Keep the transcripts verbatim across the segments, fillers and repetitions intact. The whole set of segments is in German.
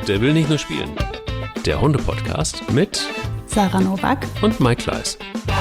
Der will nicht nur spielen. Der Hunde-Podcast mit Sarah Nowak und Mike Kleiss.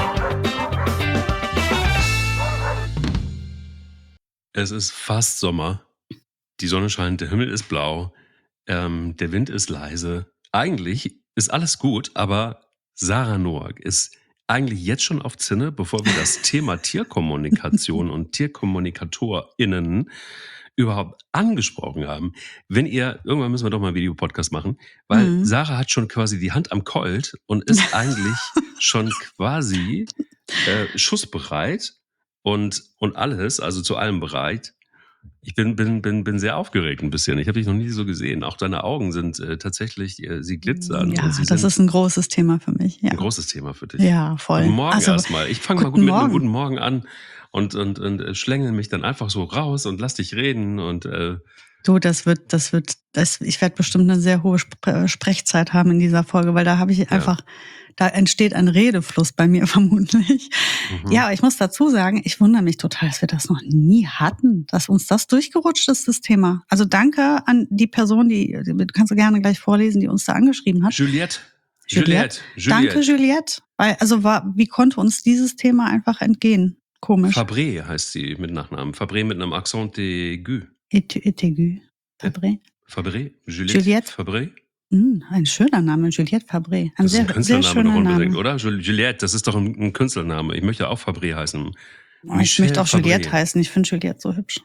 Es ist fast Sommer. Die Sonne scheint, der Himmel ist blau, ähm, der Wind ist leise. Eigentlich ist alles gut, aber Sarah Nowak ist eigentlich jetzt schon auf Zinne, bevor wir das Thema Tierkommunikation und TierkommunikatorInnen überhaupt angesprochen haben. Wenn ihr, irgendwann müssen wir doch mal einen Videopodcast machen, weil mhm. Sarah hat schon quasi die Hand am Colt und ist eigentlich schon quasi äh, schussbereit und, und alles, also zu allem bereit. Ich bin, bin, bin, bin sehr aufgeregt ein bisschen. Ich habe dich noch nie so gesehen. Auch deine Augen sind äh, tatsächlich, äh, sie glitzern. Ja, und sie das sind ist ein großes Thema für mich. Ja. Ein großes Thema für dich. Ja, voll. Guten Morgen also, erstmal. Ich fange mal gut mit einem guten Morgen an und, und, und schlängel mich dann einfach so raus und lass dich reden. Und äh, Du, das wird, das wird, das, ich werde bestimmt eine sehr hohe Spre- Sprechzeit haben in dieser Folge, weil da habe ich einfach, ja. da entsteht ein Redefluss bei mir vermutlich. Mhm. Ja, ich muss dazu sagen, ich wundere mich total, dass wir das noch nie hatten, dass uns das durchgerutscht ist, das Thema. Also danke an die Person, die, du kannst du gerne gleich vorlesen, die uns da angeschrieben hat. Juliette. Juliette. Juliette. Danke, Juliette. Weil, also war, wie konnte uns dieses Thema einfach entgehen? Komisch. Fabré heißt sie mit Nachnamen. Fabré mit einem Accent aigu. Et, et aigu. Fabré. Fabré. Juliette. Juliette. Fabré. Mm, ein schöner Name, Juliette Fabré. Ein das sehr, ist ein Künstlername sehr schöner doch unbedingt, Name. oder? Juliette, das ist doch ein, ein Künstlername. Ich möchte auch Fabré heißen. Oh, ich möchte auch Fabré. Juliette heißen. Ich finde Juliette so hübsch.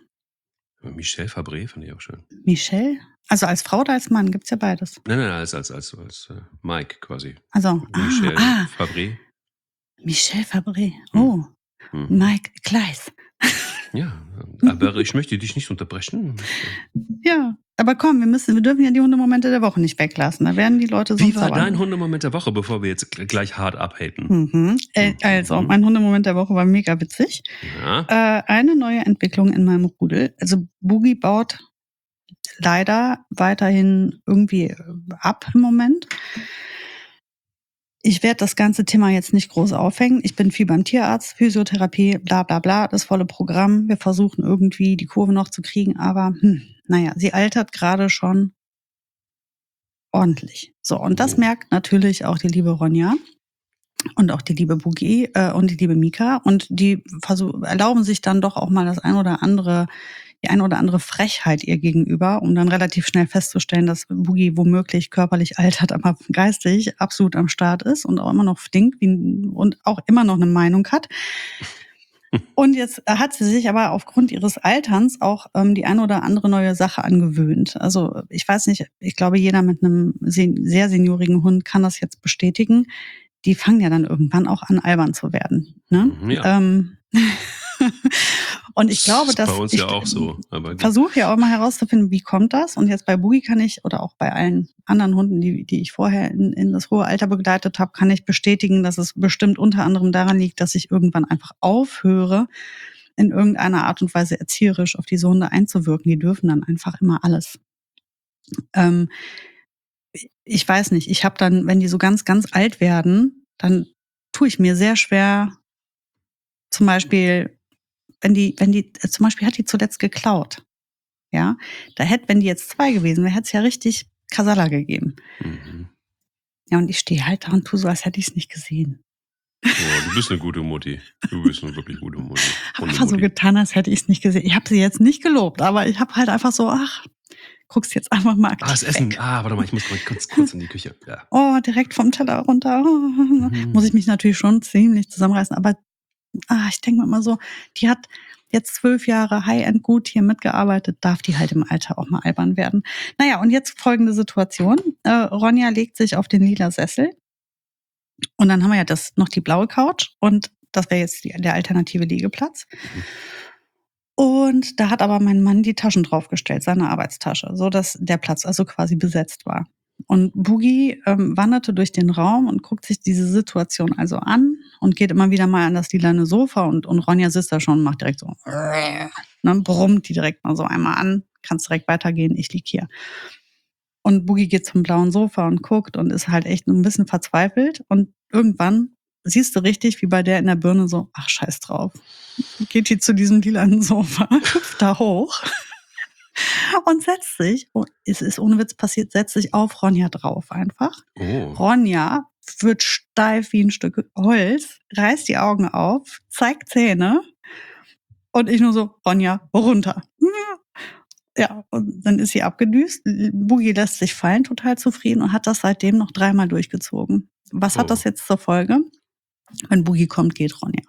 Michel Fabré finde ich auch schön. Michel? Also als Frau oder als Mann? Gibt's ja beides. Nein, nein, als, als, als, als uh, Mike quasi. Also, Michel ah, ah. Fabré. Michel Fabré. Oh, hm. Mike Kleiss. Ja, aber ich möchte dich nicht unterbrechen. Ja, aber komm, wir müssen, wir dürfen ja die Hundemomente der Woche nicht weglassen. Da werden die Leute sonst Wie war sauer. dein Hundemoment der Woche, bevor wir jetzt gleich hart abhaten? Mhm. Äh, also, mein Hundemoment der Woche war mega witzig. Ja. Äh, eine neue Entwicklung in meinem Rudel. Also Boogie baut leider weiterhin irgendwie ab im Moment. Ich werde das ganze Thema jetzt nicht groß aufhängen. Ich bin viel beim Tierarzt, Physiotherapie, bla bla bla, das volle Programm. Wir versuchen irgendwie die Kurve noch zu kriegen, aber hm, naja, sie altert gerade schon ordentlich. So, und das merkt natürlich auch die liebe Ronja und auch die liebe Boogie äh, und die liebe Mika. Und die versuch, erlauben sich dann doch auch mal das ein oder andere, die ein oder andere Frechheit ihr gegenüber, um dann relativ schnell festzustellen, dass Boogie womöglich körperlich altert, aber geistig absolut am Start ist und auch immer noch stinkt wie, und auch immer noch eine Meinung hat. Und jetzt hat sie sich aber aufgrund ihres Alterns auch ähm, die eine oder andere neue Sache angewöhnt. Also ich weiß nicht, ich glaube, jeder mit einem sehr seniorigen Hund kann das jetzt bestätigen. Die fangen ja dann irgendwann auch an, albern zu werden. Ne? Ja. Ähm, und ich glaube, dass bei uns ich ja auch so. Aber versuche ja auch mal herauszufinden, wie kommt das? Und jetzt bei Boogie kann ich, oder auch bei allen anderen Hunden, die, die ich vorher in, in das hohe Alter begleitet habe, kann ich bestätigen, dass es bestimmt unter anderem daran liegt, dass ich irgendwann einfach aufhöre, in irgendeiner Art und Weise erzieherisch auf diese Hunde einzuwirken. Die dürfen dann einfach immer alles. Ähm, ich weiß nicht, ich habe dann, wenn die so ganz, ganz alt werden, dann tue ich mir sehr schwer, zum Beispiel, wenn die, wenn die, zum Beispiel hat die zuletzt geklaut. Ja, da hätte, wenn die jetzt zwei gewesen wäre, hätte es ja richtig Kasala gegeben. Mhm. Ja, und ich stehe halt da und tue so, als hätte ich es nicht gesehen. Oh, du bist eine gute Mutti. Du bist eine wirklich gute Mutti. Hab einfach so getan, als hätte ich es nicht gesehen. Ich habe sie jetzt nicht gelobt, aber ich habe halt einfach so, ach, guckst jetzt einfach mal aktiv Ah, das Essen. weg. Ah, warte mal, ich muss mal kurz, kurz in die Küche. Ja. Oh, direkt vom Teller runter. Mhm. Muss ich mich natürlich schon ziemlich zusammenreißen, aber ah, ich denke mir immer so, die hat jetzt zwölf Jahre High-End gut hier mitgearbeitet, darf die halt im Alter auch mal albern werden. Naja, und jetzt folgende Situation. Äh, Ronja legt sich auf den lila Sessel und dann haben wir ja das noch die blaue Couch und das wäre jetzt die, der alternative Liegeplatz. Mhm. Und da hat aber mein Mann die Taschen draufgestellt, seine Arbeitstasche, so dass der Platz also quasi besetzt war. Und Boogie ähm, wanderte durch den Raum und guckt sich diese Situation also an und geht immer wieder mal an das lilane Sofa und, und Ronja sitzt da schon und macht direkt so, ne, brummt die direkt mal so einmal an, kannst direkt weitergehen, ich lieg hier. Und Boogie geht zum blauen Sofa und guckt und ist halt echt ein bisschen verzweifelt und irgendwann siehst du richtig, wie bei der in der Birne so, ach scheiß drauf. Geht die zu diesem lilanen Sofa, hüpft da hoch und setzt sich, oh, es ist ohne Witz passiert, setzt sich auf Ronja drauf einfach. Oh. Ronja wird steif wie ein Stück Holz, reißt die Augen auf, zeigt Zähne und ich nur so, Ronja, runter. Ja, und dann ist sie abgedüst. Boogie lässt sich fallen, total zufrieden und hat das seitdem noch dreimal durchgezogen. Was hat Oh. das jetzt zur Folge? Wenn Boogie kommt, geht Ronja.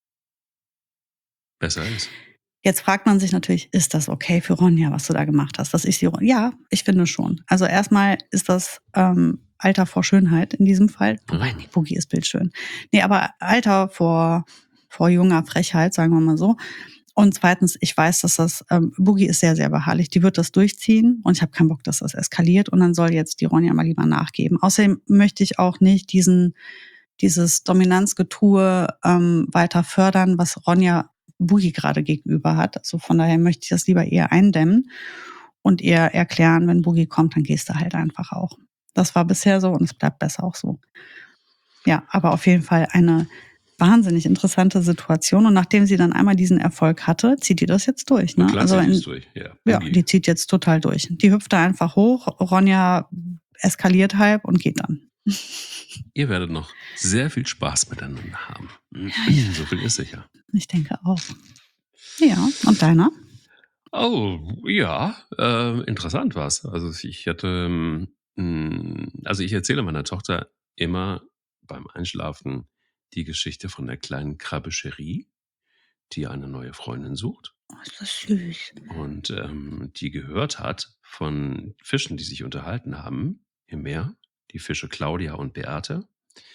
Besser ist. Jetzt fragt man sich natürlich, ist das okay für Ronja, was du da gemacht hast? Dass ich sie, ja, ich finde schon. Also erstmal ist das ähm, Alter vor Schönheit in diesem Fall. Wobei, nee, Boogie ist bildschön. Nee, aber Alter vor, vor junger Frechheit, sagen wir mal so. Und zweitens, ich weiß, dass das, ähm, Boogie ist sehr, sehr beharrlich. Die wird das durchziehen und ich habe keinen Bock, dass das eskaliert. Und dann soll jetzt die Ronja mal lieber nachgeben. Außerdem möchte ich auch nicht diesen, dieses Dominanzgetue ähm, weiter fördern, was Ronja Boogie gerade gegenüber hat. Also von daher möchte ich das lieber eher eindämmen und ihr erklären, wenn Boogie kommt, dann gehst du halt einfach auch. Das war bisher so und es bleibt besser auch so. Ja, aber auf jeden Fall eine wahnsinnig interessante Situation. Und nachdem sie dann einmal diesen Erfolg hatte, zieht die das jetzt durch. Ne? Klar, also zieht in, es durch. Ja, ja, die zieht jetzt total durch. Die hüpft da einfach hoch, Ronja eskaliert halb und geht dann. Ihr werdet noch sehr viel Spaß miteinander haben. Ja, ja. So viel ist sicher. Ich denke auch. Ja, und deiner? Oh, ja, äh, interessant war's. Also ich hatte, ähm, also ich erzähle meiner Tochter immer beim Einschlafen die Geschichte von der kleinen Krabbe Cherie, die eine neue Freundin sucht. Oh, ist das süß. Und ähm, die gehört hat von Fischen, die sich unterhalten haben im Meer. Die Fische Claudia und Beate.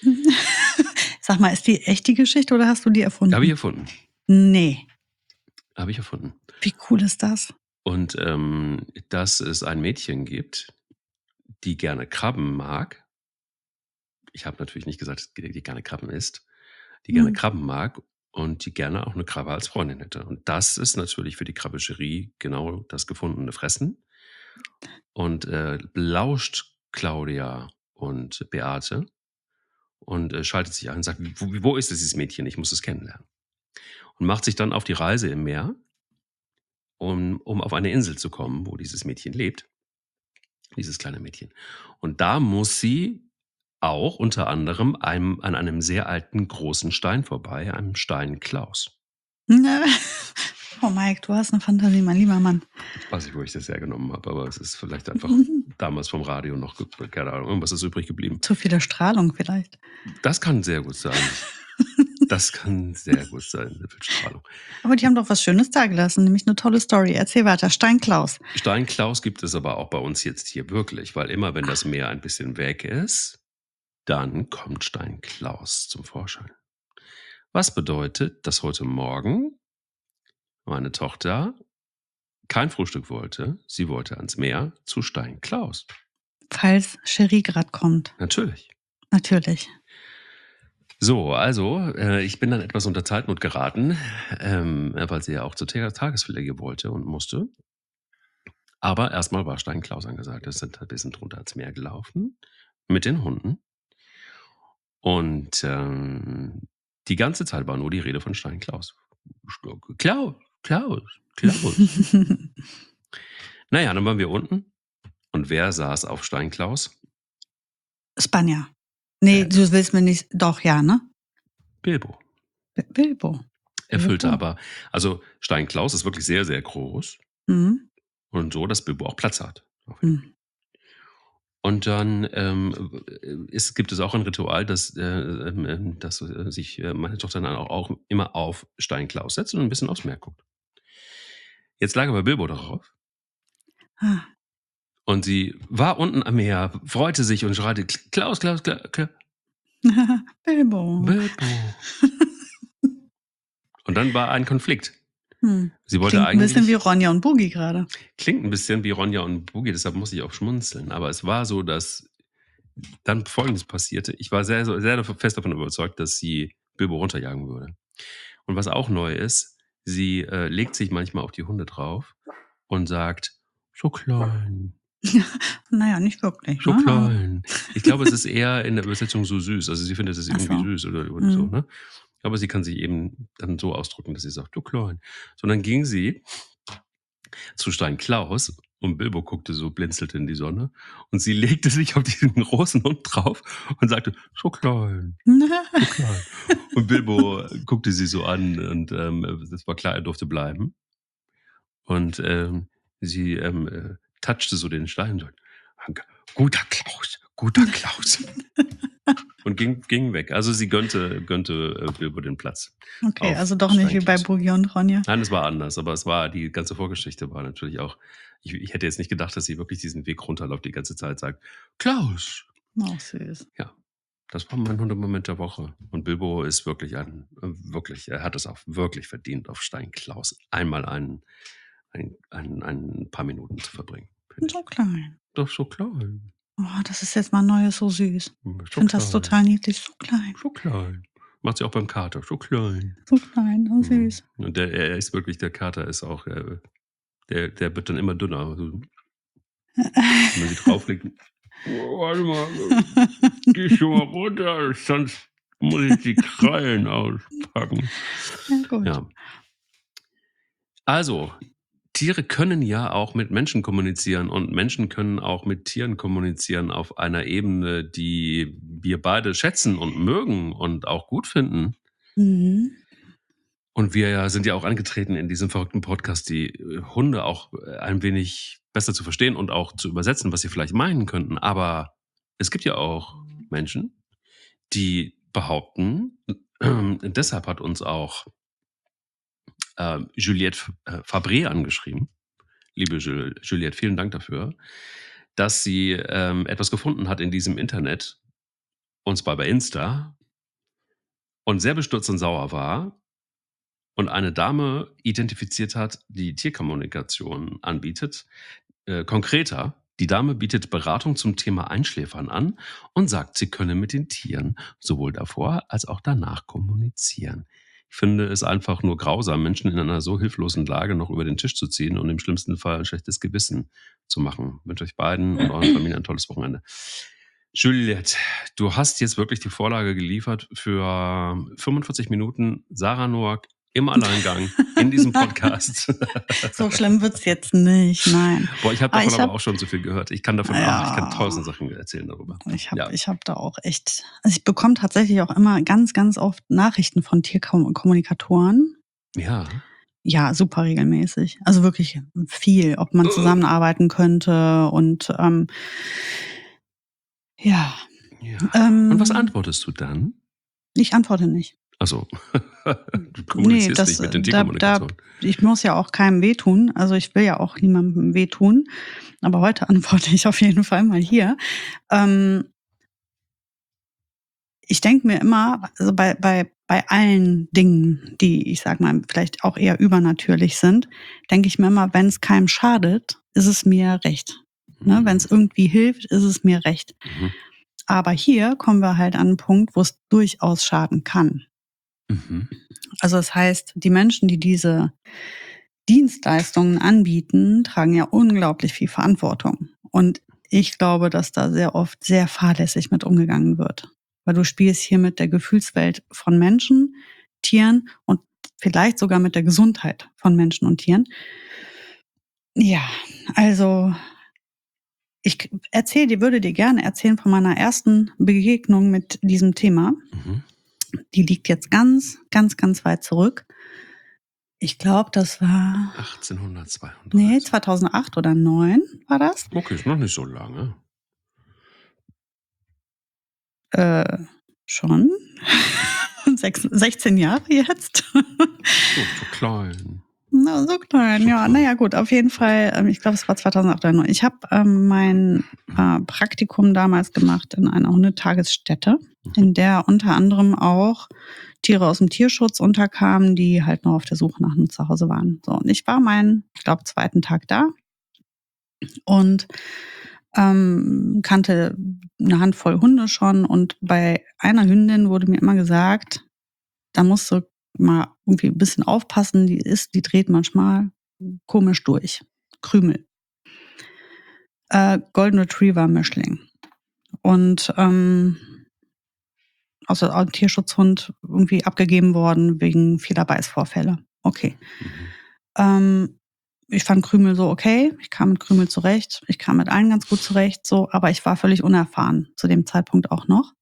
Sag mal, ist die echt die Geschichte oder hast du die erfunden? Habe ich erfunden. Nee. Habe ich erfunden. Wie cool ist das? Und ähm, dass es ein Mädchen gibt, die gerne Krabben mag. Ich habe natürlich nicht gesagt, die, die gerne Krabben isst. Die gerne Hm. Krabben mag und die gerne auch eine Krabbe als Freundin hätte. Und das ist natürlich für die Krabbe Cherie genau das gefundene Fressen. Und äh, belauscht Claudia und Beate und äh, schaltet sich ein und sagt, wo, wo ist dieses Mädchen? Ich muss es kennenlernen. Und macht sich dann auf die Reise im Meer, um, um auf eine Insel zu kommen, wo dieses Mädchen lebt. Dieses kleine Mädchen. Und da muss sie auch unter anderem einem, an einem sehr alten großen Stein vorbei, einem Stein Klaus. Oh Mike, du hast eine Fantasie, mein lieber Mann. Ich weiß nicht, wo ich das hergenommen habe, aber es ist vielleicht einfach damals vom Radio noch, keine Ahnung, irgendwas ist übrig geblieben. Zu viele Strahlung vielleicht. Das kann sehr gut sein. Das kann sehr gut sein, sehr viel Strahlung. Aber die haben doch was Schönes da gelassen, nämlich eine tolle Story. Erzähl weiter, Stein Klaus. Stein Klaus gibt es aber auch bei uns jetzt hier wirklich, weil immer wenn das Meer ein bisschen weg ist, dann kommt Stein Klaus zum Vorschein. Was bedeutet, dass heute Morgen meine Tochter kein Frühstück wollte. Sie wollte ans Meer zu Stein Klaus. Falls Cherie gerade kommt. Natürlich. Natürlich. So, also, äh, ich bin dann etwas unter Zeitnot geraten, ähm, weil sie ja auch zur Tagespflege wollte und musste. Aber erstmal war Stein Klaus angesagt. Wir sind ein bisschen drunter ans Meer gelaufen mit den Hunden. Und ähm, die ganze Zeit war nur die Rede von Stein Klaus. Klaus, Klaus, Klaus. Naja, dann waren wir unten. Und wer saß auf Stein Klaus? Spanja. Nee, Äh. du willst mir nicht. Doch, ja, ne? Bilbo. B- Bilbo. Erfüllte Bilbo. aber, also Stein Klaus ist wirklich sehr, sehr groß. Mhm. Und so, dass Bilbo auch Platz hat. Mhm. Und dann ähm, ist, gibt es auch ein Ritual, dass, äh, äh, dass äh, sich äh, meine Tochter dann auch, auch immer auf Stein Klaus setzt und ein bisschen aufs Meer guckt. Jetzt lag aber Bilbo darauf. Ah. Und sie war unten am Meer, freute sich und schreite, Klaus, Klaus, Klaus, Klaus. Bilbo. Bilbo. Und dann war ein Konflikt. Hm. Sie wollte Klingt ein eigentlich, bisschen wie Ronja und Boogie gerade. Klingt ein bisschen wie Ronja und Boogie, deshalb muss ich auch schmunzeln. Aber es war so, dass dann Folgendes passierte. Ich war sehr, sehr fest davon überzeugt, dass sie Bilbo runterjagen würde. Und was auch neu ist, sie äh, legt sich manchmal auf die Hunde drauf und sagt, so klein. Naja, nicht wirklich. So ne? klein. Ich glaube, es ist eher in der Übersetzung so süß. Also sie findet es Ach irgendwie so. süß oder, oder Mhm. so. Ne? Aber sie kann sich eben dann so ausdrücken, dass sie sagt, du klein. So, dann ging sie zu Stein Klaus und Bilbo guckte so, blinzelte in die Sonne und sie legte sich auf diesen großen Hund drauf und sagte, so klein, so klein. Und Bilbo guckte sie so an und ähm, es war klar, er durfte bleiben. Und ähm, sie ähm, äh, touchte so den Stein und sagte, guter Klaus, guter Klaus. Und ging, ging weg. Also sie gönnte, gönnte äh, Bilbo den Platz. Okay, auf also doch nicht wie bei Steinklaus. Boogie und Ronja. Nein, es war anders, aber es war, die ganze Vorgeschichte war natürlich auch, ich, ich hätte jetzt nicht gedacht, dass sie wirklich diesen Weg runterläuft, die ganze Zeit sagt, Klaus. Auch süß. Ja, das war mein Hundemoment der Woche. Und Bilbo ist wirklich ein, wirklich, er hat es auch wirklich verdient, auf Stein Klaus einmal einen, ein, ein, ein paar Minuten zu verbringen. find So ich. klein. Doch so klein. Oh, das ist jetzt mal Neues, so süß. So Ich finde das klein. total niedlich, so klein. So klein. Macht sie auch beim Kater, so klein. So klein, so süß. Mhm. Und der, er ist wirklich, der Kater ist auch, äh, der, der wird dann immer dünner. Also, wenn man sie drauflegt, oh, warte mal, geh schon mal runter, sonst muss ich die Krallen auspacken. Ja, gut. Ja. Also, Tiere können ja auch mit Menschen kommunizieren und Menschen können auch mit Tieren kommunizieren auf einer Ebene, die wir beide schätzen und mögen und auch gut finden. Mhm. Und wir ja, sind ja auch angetreten in diesem verrückten Podcast, die äh, Hunde auch äh, ein wenig besser zu verstehen und auch zu übersetzen, was sie vielleicht meinen könnten. Aber es gibt ja auch Menschen, die behaupten, äh, deshalb hat uns auch äh, Juliette äh, Fabré angeschrieben. Liebe Jul- Juliette, vielen Dank dafür, dass sie ähm, etwas gefunden hat in diesem Internet, und zwar bei Insta, und sehr bestürzt und sauer war und eine Dame identifiziert hat, die Tierkommunikation anbietet. Äh, konkreter, die Dame bietet Beratung zum Thema Einschläfern an und sagt, sie könne mit den Tieren sowohl davor als auch danach kommunizieren. Ich finde es einfach nur grausam, Menschen in einer so hilflosen Lage noch über den Tisch zu ziehen und im schlimmsten Fall ein schlechtes Gewissen zu machen. Ich wünsche euch beiden und euren Familien ein tolles Wochenende. Juliette, du hast jetzt wirklich die Vorlage geliefert für fünfundvierzig Minuten Sarah Noack im Alleingang in diesem Podcast. So schlimm wird's jetzt nicht, nein. Boah, ich habe Ah, davon ich aber hab- auch schon so viel gehört. Ich kann davon Ja. auch, ich kann tausend Sachen erzählen darüber. Ich habe Ja. ich hab da auch echt, also ich bekomme tatsächlich auch immer ganz, ganz oft Nachrichten von Tierkommunikatoren. Ja. Ja, super regelmäßig. Also wirklich viel, ob man zusammenarbeiten könnte und ähm, ja. ja. Ähm, Und was antwortest du dann? Ich antworte nicht. Also, du kommunizierst Nee, das, nicht mit den da, da, Tierkommunikationen. ich muss ja auch keinem wehtun. Also ich will ja auch niemandem wehtun. Aber heute antworte ich auf jeden Fall mal hier. Ähm, ich denke mir immer, also bei, bei, bei allen Dingen, die ich sag mal vielleicht auch eher übernatürlich sind, denke ich mir immer, wenn es keinem schadet, ist es mir recht. Ne? Wenn es irgendwie hilft, ist es mir recht. Mhm. Aber hier kommen wir halt an einen Punkt, wo es durchaus schaden kann. Mhm. Also das heißt, die Menschen, die diese Dienstleistungen anbieten, tragen ja unglaublich viel Verantwortung. Und ich glaube, dass da sehr oft sehr fahrlässig mit umgegangen wird. Weil du spielst hier mit der Gefühlswelt von Menschen, Tieren und vielleicht sogar mit der Gesundheit von Menschen und Tieren. Ja, also ich erzähle dir, würde dir gerne erzählen von meiner ersten Begegnung mit diesem Thema. Mhm. Die liegt jetzt ganz, ganz, ganz weit zurück. Ich glaube, das war achtzehnhundertzweiunddreißig. Nee, zweitausendacht oder neun war das. Okay, ist noch nicht so lange. Äh, schon. Sechs, sechzehn Jahre jetzt. So, so klein. Na, so klein, So ja. klein. Naja, gut, auf jeden Fall. Ähm, ich glaube, es war zweitausendacht oder neun. Ich habe ähm, mein äh, Praktikum damals gemacht in einer Hundetagesstätte, in der unter anderem auch Tiere aus dem Tierschutz unterkamen, die halt noch auf der Suche nach einem Zuhause waren. So, und ich war meinen, ich glaube, zweiten Tag da und ähm, kannte eine Handvoll Hunde schon. Und bei einer Hündin wurde mir immer gesagt, da musst du mal irgendwie ein bisschen aufpassen, die ist, die dreht manchmal komisch durch. Krümel. Äh, Golden Retriever Mischling. Und ähm, also ein Tierschutzhund irgendwie abgegeben worden wegen vieler Beißvorfälle. Okay. Mhm. Ähm, ich fand Krümel so okay, ich kam mit Krümel zurecht, ich kam mit allen ganz gut zurecht, so, aber ich war völlig unerfahren zu dem Zeitpunkt auch noch.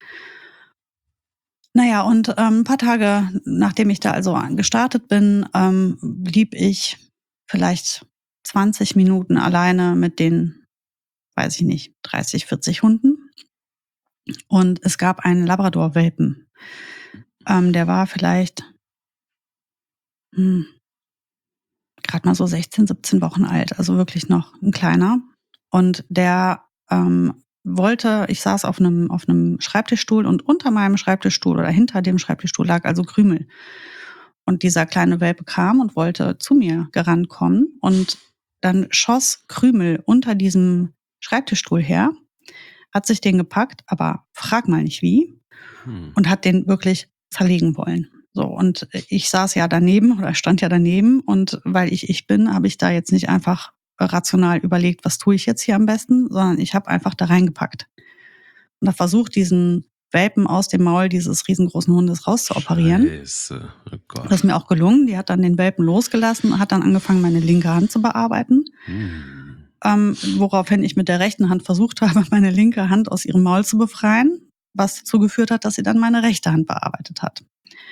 Na ja, und, ähm, 'n paar Tage, nachdem ich da also gestartet bin, ähm, blieb ich vielleicht zwanzig Minuten alleine mit den, weiß ich nicht, dreißig, vierzig Hunden. Und es gab einen Labrador-Welpen. Ähm, der war vielleicht hm, grad mal so sechzehn, siebzehn Wochen alt, also wirklich noch 'n Kleiner. Und der, ähm, wollte ich saß auf 'nem auf 'nem Schreibtischstuhl und unter meinem Schreibtischstuhl oder hinter dem Schreibtischstuhl lag also Krümel. Und dieser kleine Welpe kam und wollte zu mir gerannt kommen und dann schoss Krümel unter diesem Schreibtischstuhl her, hat sich den gepackt, aber frag mal nicht wie, Hm. und hat den wirklich zerlegen wollen. So, und ich saß ja daneben oder stand ja daneben und weil ich ich bin, habe ich da jetzt nicht einfach rational überlegt: „Was tue ich jetzt hier am besten?“, sondern ich habe einfach da reingepackt und habe versucht, diesen Welpen aus dem Maul dieses riesengroßen Hundes rauszuoperieren. Scheiße, oh Das ist Gott. mir auch gelungen. Die hat dann den Welpen losgelassen und hat dann angefangen, meine linke Hand zu bearbeiten. Hm. Ähm, woraufhin ich mit der rechten Hand versucht habe, meine linke Hand aus ihrem Maul zu befreien, was dazu geführt hat, dass sie dann meine rechte Hand bearbeitet hat.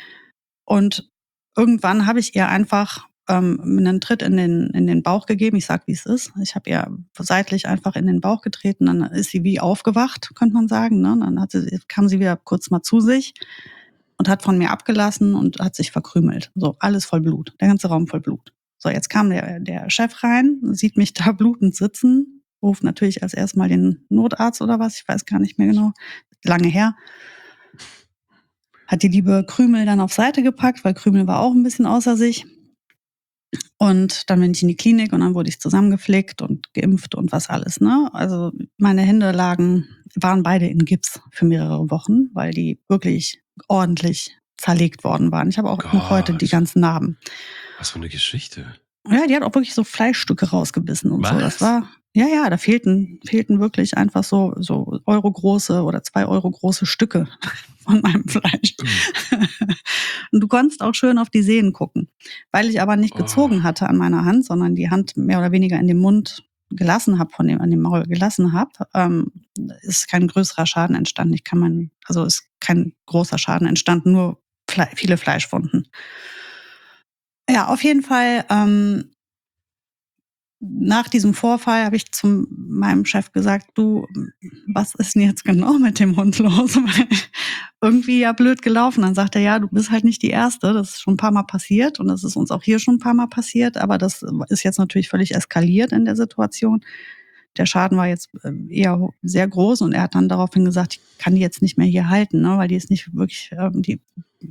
Und irgendwann habe ich ihr einfach, ähm, 'nen Tritt in den in den Bauch gegeben. Ich sage, wie es ist. Ich habe ihr seitlich einfach in den Bauch getreten, dann ist sie wie aufgewacht, könnte man sagen, ne? Dann hat sie kam sie wieder kurz mal zu sich und hat von mir abgelassen und hat sich verkrümelt. So, alles voll Blut, der ganze Raum voll Blut. So, jetzt kam der der Chef rein, sieht mich da blutend sitzen, ruft natürlich als erstes mal den Notarzt oder was, ich weiß gar nicht mehr genau, lange her. Hat die liebe Krümel dann auf Seite gepackt, weil Krümel war auch 'n bisschen außer sich. Und dann bin ich in die Klinik und dann wurde ich zusammengeflickt und geimpft und was alles, ne? Also, meine Hände lagen waren beide in Gips für mehrere Wochen, weil die wirklich ordentlich zerlegt worden waren. Ich habe auch noch heute die Gott. ganzen Narben. Was für 'ne Geschichte. Ja, die hat auch wirklich so Fleischstücke rausgebissen und so. Das Was? war ja, ja, da fehlten fehlten wirklich einfach so so eurogroße oder zwei Euro große Stücke von meinem Fleisch. Und du konntest auch schön auf die Sehnen gucken. Weil ich aber nicht Oh. gezogen hatte an meiner Hand, sondern die Hand mehr oder weniger in dem Mund gelassen habe, von dem an dem Maul gelassen habe, ähm, ist kein größerer Schaden entstanden. Ich kann mein also, ist kein großer Schaden entstanden, nur Flei viele Fleischwunden. Ja, auf jeden Fall, ähm nach diesem Vorfall habe ich zu meinem Chef gesagt: „Du, was ist 'n jetzt genau mit dem Hund los?“ Weil irgendwie ja blöd gelaufen. Dann sagt er: „Ja, du bist halt nicht die Erste. Das ist schon 'n paar Mal passiert und das ist uns auch hier schon 'n paar Mal passiert, aber das ist jetzt natürlich völlig eskaliert in der Situation. Der Schaden war jetzt, ähm, eher sehr groß.“ Und er hat dann daraufhin gesagt: „Ich kann die jetzt nicht mehr hier halten, ne, weil die ist nicht wirklich, ähm, die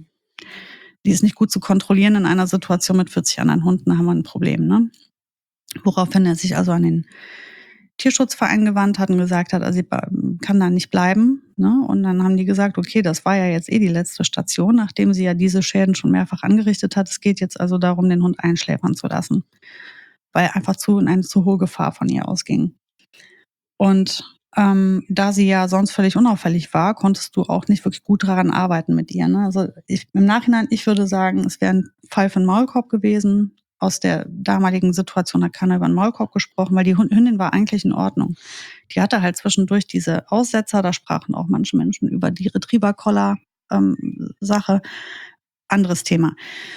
die ist nicht gut zu kontrollieren in einer Situation mit vierzig anderen Hunden, da haben wir 'n Problem“, ne? Woraufhin er sich also an den Tierschutzverein gewandt hat und gesagt hat, also, sie ba kann da nicht bleiben, ne? Und dann haben die gesagt: „Okay, das war ja jetzt eh die letzte Station, nachdem sie ja diese Schäden schon mehrfach angerichtet hat. Es geht jetzt also darum, den Hund einschläfern zu lassen.“ Weil einfach zu eine zu hohe Gefahr von ihr ausging. Und, ähm, da sie ja sonst völlig unauffällig war, konntest du auch nicht wirklich gut daran arbeiten mit ihr, ne? Also, ich im Nachhinein ich würde sagen, es wäre 'n Fall für 'n Maulkorb gewesen. Aus der damaligen Situation hat keiner über 'n Maulkorb gesprochen, weil die Hund Hündin war eigentlich in Ordnung. Die hatte halt zwischendurch diese Aussetzer, da sprachen auch manche Menschen über die Retriever-Collar, ähm, Sache. Anderes Thema.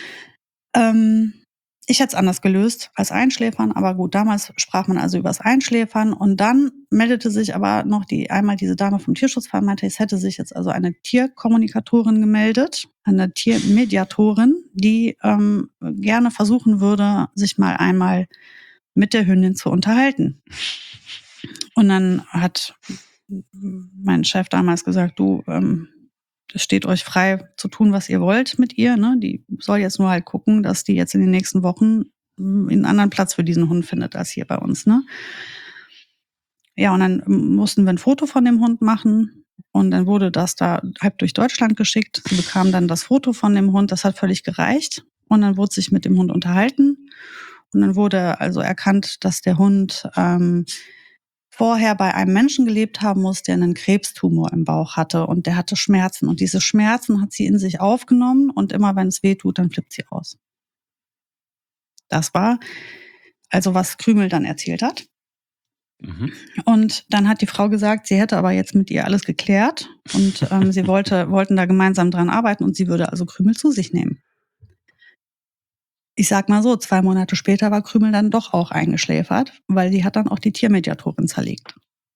Ähm, ich hätte es anders gelöst als Einschläfern, aber gut, damals sprach man also übers Einschläfern und dann meldete sich aber noch die einmal diese Dame vom Tierschutzverein meinte, es hätte sich jetzt also eine Tierkommunikatorin gemeldet, eine Tiermediatorin, die, ähm, gerne versuchen würde, sich mal einmal mit der Hündin zu unterhalten. Und dann hat m m mein Chef damals gesagt: „Du, ähm, das steht euch frei zu tun, was ihr wollt mit ihr, ne? Die soll jetzt nur halt gucken, dass die jetzt in den nächsten Wochen, hm, 'n anderen Platz für diesen Hund findet als hier bei uns“, ne? Ja, und dann m mussten wir 'n Foto von dem Hund machen und dann wurde das da halb durch Deutschland geschickt. Sie bekam dann das Foto von dem Hund, das hat völlig gereicht. Und dann wurde sich mit dem Hund unterhalten. Und dann wurde also erkannt, dass der Hund, ähm, vorher bei einem Menschen gelebt haben muss, der 'nen Krebstumor im Bauch hatte und der hatte Schmerzen. Und diese Schmerzen hat sie in sich aufgenommen und immer wenn es weh tut, dann flippt sie aus. Das war Also was Krümel dann erzählt hat. Mhm. Und dann hat die Frau gesagt, sie hätte aber jetzt mit ihr alles geklärt und ähm, sie wollte, wollten da gemeinsam dran arbeiten und sie würde also Krümel zu sich nehmen. Ich sag mal so, zwei Monate später war Krümel dann doch auch eingeschläfert, weil die hat dann auch die Tiermediatorin zerlegt.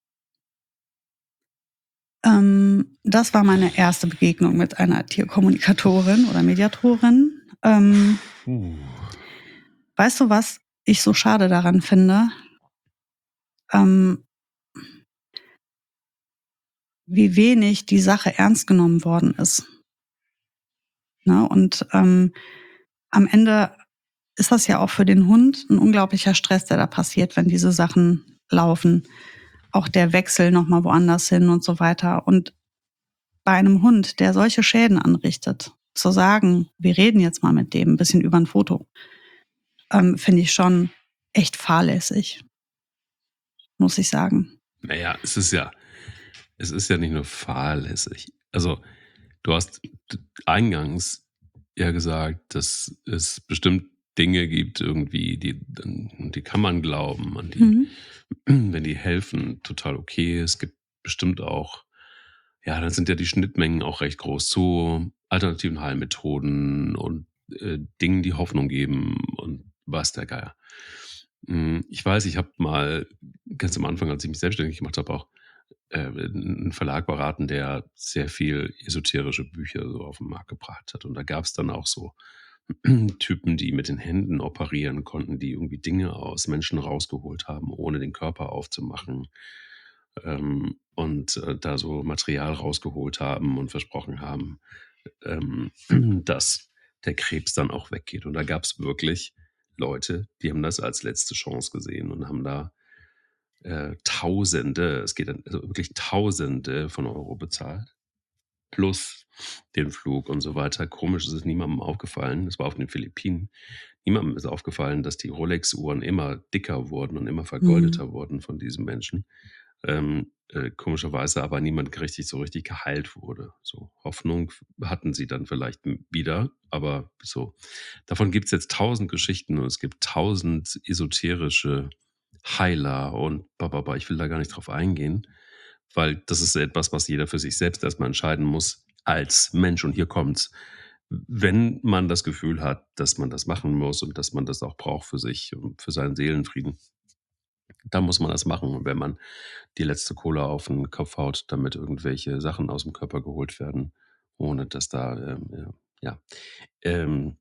Ähm, das war meine erste Begegnung mit einer Tierkommunikatorin oder Mediatorin. Ähm, Uh. Weißt du, was ich so schade daran finde? Ähm, wie wenig die Sache ernst genommen worden ist. Ne? Und ähm, am Ende ist das ja auch für den Hund ein unglaublicher Stress, der da passiert, wenn diese Sachen laufen. Auch der Wechsel nochmal woanders hin und so weiter. Und bei einem Hund, der solche Schäden anrichtet, zu sagen, wir reden jetzt mal mit dem ein bisschen über ein Foto, ähm, finde ich schon echt fahrlässig, muss ich sagen. Naja, es ist ja, es ist ja nicht nur fahrlässig. Also, du hast eingangs ja gesagt, dass es bestimmt Dinge gibt irgendwie, die, die kann man glauben, an die, Mhm. wenn die helfen, total okay. Es gibt bestimmt auch, ja, dann sind ja die Schnittmengen auch recht groß zu alternativen Heilmethoden und äh, Dingen, die Hoffnung geben und was der Geier. Ich weiß, ich habe mal ganz am Anfang, als ich mich selbstständig gemacht habe, auch äh, einen Verlag beraten, der sehr viel esoterische Bücher so auf den Markt gebracht hat. Und da gab es dann auch so Typen, die mit den Händen operieren konnten, die irgendwie Dinge aus Menschen rausgeholt haben, ohne den Körper aufzumachen. Ähm, und äh, da so Material rausgeholt haben und versprochen haben, ähm, dass der Krebs dann auch weggeht. Und da gab es wirklich Leute, die haben das als letzte Chance gesehen und haben da äh, Tausende, es geht dann also wirklich Tausende von Euro bezahlt, plus den Flug und so weiter. Komisch ist es niemandem aufgefallen, das war auf den Philippinen, niemandem ist aufgefallen, dass die Rolex-Uhren immer dicker wurden und immer vergoldeter Mhm. wurden von diesen Menschen. Ähm, äh, komischerweise aber niemand richtig so richtig geheilt wurde. So Hoffnung hatten sie dann vielleicht wieder, aber so. Davon gibt es jetzt tausend Geschichten und es gibt tausend esoterische Heiler und bababa. Ich will da gar nicht drauf eingehen, weil das ist etwas, was jeder für sich selbst erstmal entscheiden muss als Mensch. Und hier kommt's. Wenn man das Gefühl hat, dass man das machen muss und dass man das auch braucht für sich und für seinen Seelenfrieden, dann muss man das machen. Und wenn man die letzte Kohle auf den Kopf haut, damit irgendwelche Sachen aus dem Körper geholt werden, ohne dass da, ähm, ja, ähm,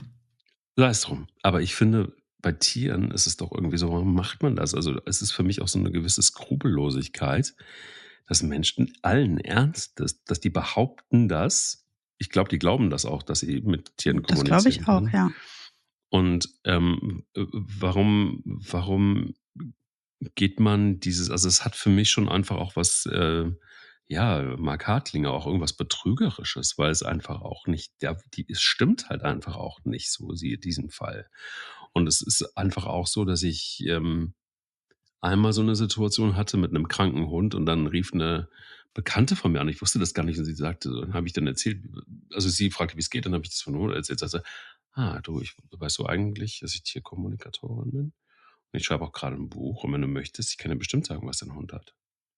sei es drum. Aber ich finde, bei Tieren ist es doch irgendwie so, warum macht man das? Also es ist für mich auch so eine gewisse Skrupellosigkeit, dass Menschen allen Ernstes, dass die behaupten das. Ich glaube, die glauben das auch, dass sie mit Tieren Das glaube kommunizieren ich auch, können. ja. Und ähm, äh, warum, warum geht man dieses, also es hat für mich schon einfach auch was, äh, ja, Mark Hartlinger, auch irgendwas Betrügerisches, weil es einfach auch nicht, ja, die, es stimmt halt einfach auch nicht so, siehe diesen Fall. Und es ist einfach auch so, dass ich ähm, einmal so eine Situation hatte mit einem kranken Hund und dann rief eine Bekannte von mir an, ich wusste das gar nicht und sie sagte, so, dann habe ich dann erzählt, also sie fragte, wie es geht, dann habe ich das von Hund erzählt, sagte, ah, du, ich, weißt du eigentlich, dass ich Tierkommunikatorin bin? Und ich schreibe auch gerade ein Buch und wenn du möchtest, ich kann dir bestimmt sagen, was dein Hund hat.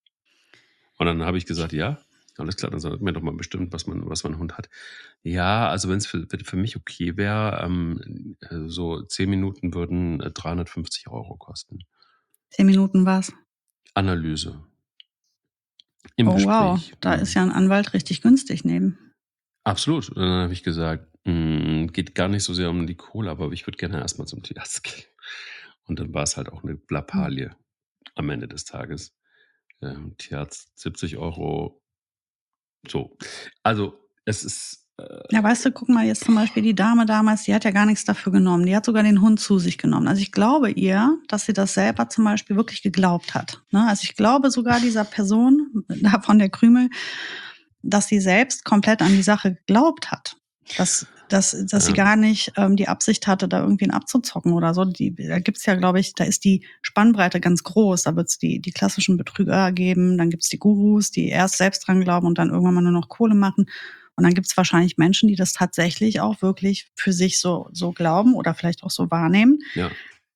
Und dann habe ich gesagt, ja, alles klar, dann sag mir doch mal bestimmt, was man, was mein Hund hat. Ja, also wenn es für, für mich okay wäre, ähm, äh, so zehn Minuten würden äh, dreihundertfünfzig Euro kosten. Zehn Minuten was? Analyse. Im Oh wow, Gespräch. da ist Mhm. ja ein Anwalt richtig günstig neben. Absolut. Und dann habe ich gesagt, mh, geht gar nicht so sehr um die Kohle, aber ich würde gerne erstmal zum Tierarzt gehen. Und dann war es halt auch eine Lappalie am Ende des Tages. Ähm, Tierarzt siebzig Euro. So. Also, es ist. Äh, Ja, weißt du, guck mal, jetzt zum Beispiel die Dame damals, die hat ja gar nichts dafür genommen. Die hat sogar den Hund zu sich genommen. Also ich glaube ihr, dass sie das selber zum Beispiel wirklich geglaubt hat. Ne? Also ich glaube sogar dieser Person, da von der Krümel, dass sie selbst komplett an die Sache geglaubt hat. Dass, dass, dass sie Ja. gar nicht ähm, die Absicht hatte, da irgendwen abzuzocken oder so. Die, da gibt's ja, glaube ich, da ist die Spannbreite ganz groß. Da wird's die, die klassischen Betrüger geben, dann gibt's die Gurus, die erst selbst dran glauben und dann irgendwann mal nur noch Kohle machen. Und dann gibt's wahrscheinlich Menschen, die das tatsächlich auch wirklich für sich so, so glauben oder vielleicht auch so wahrnehmen. Ja. Nur das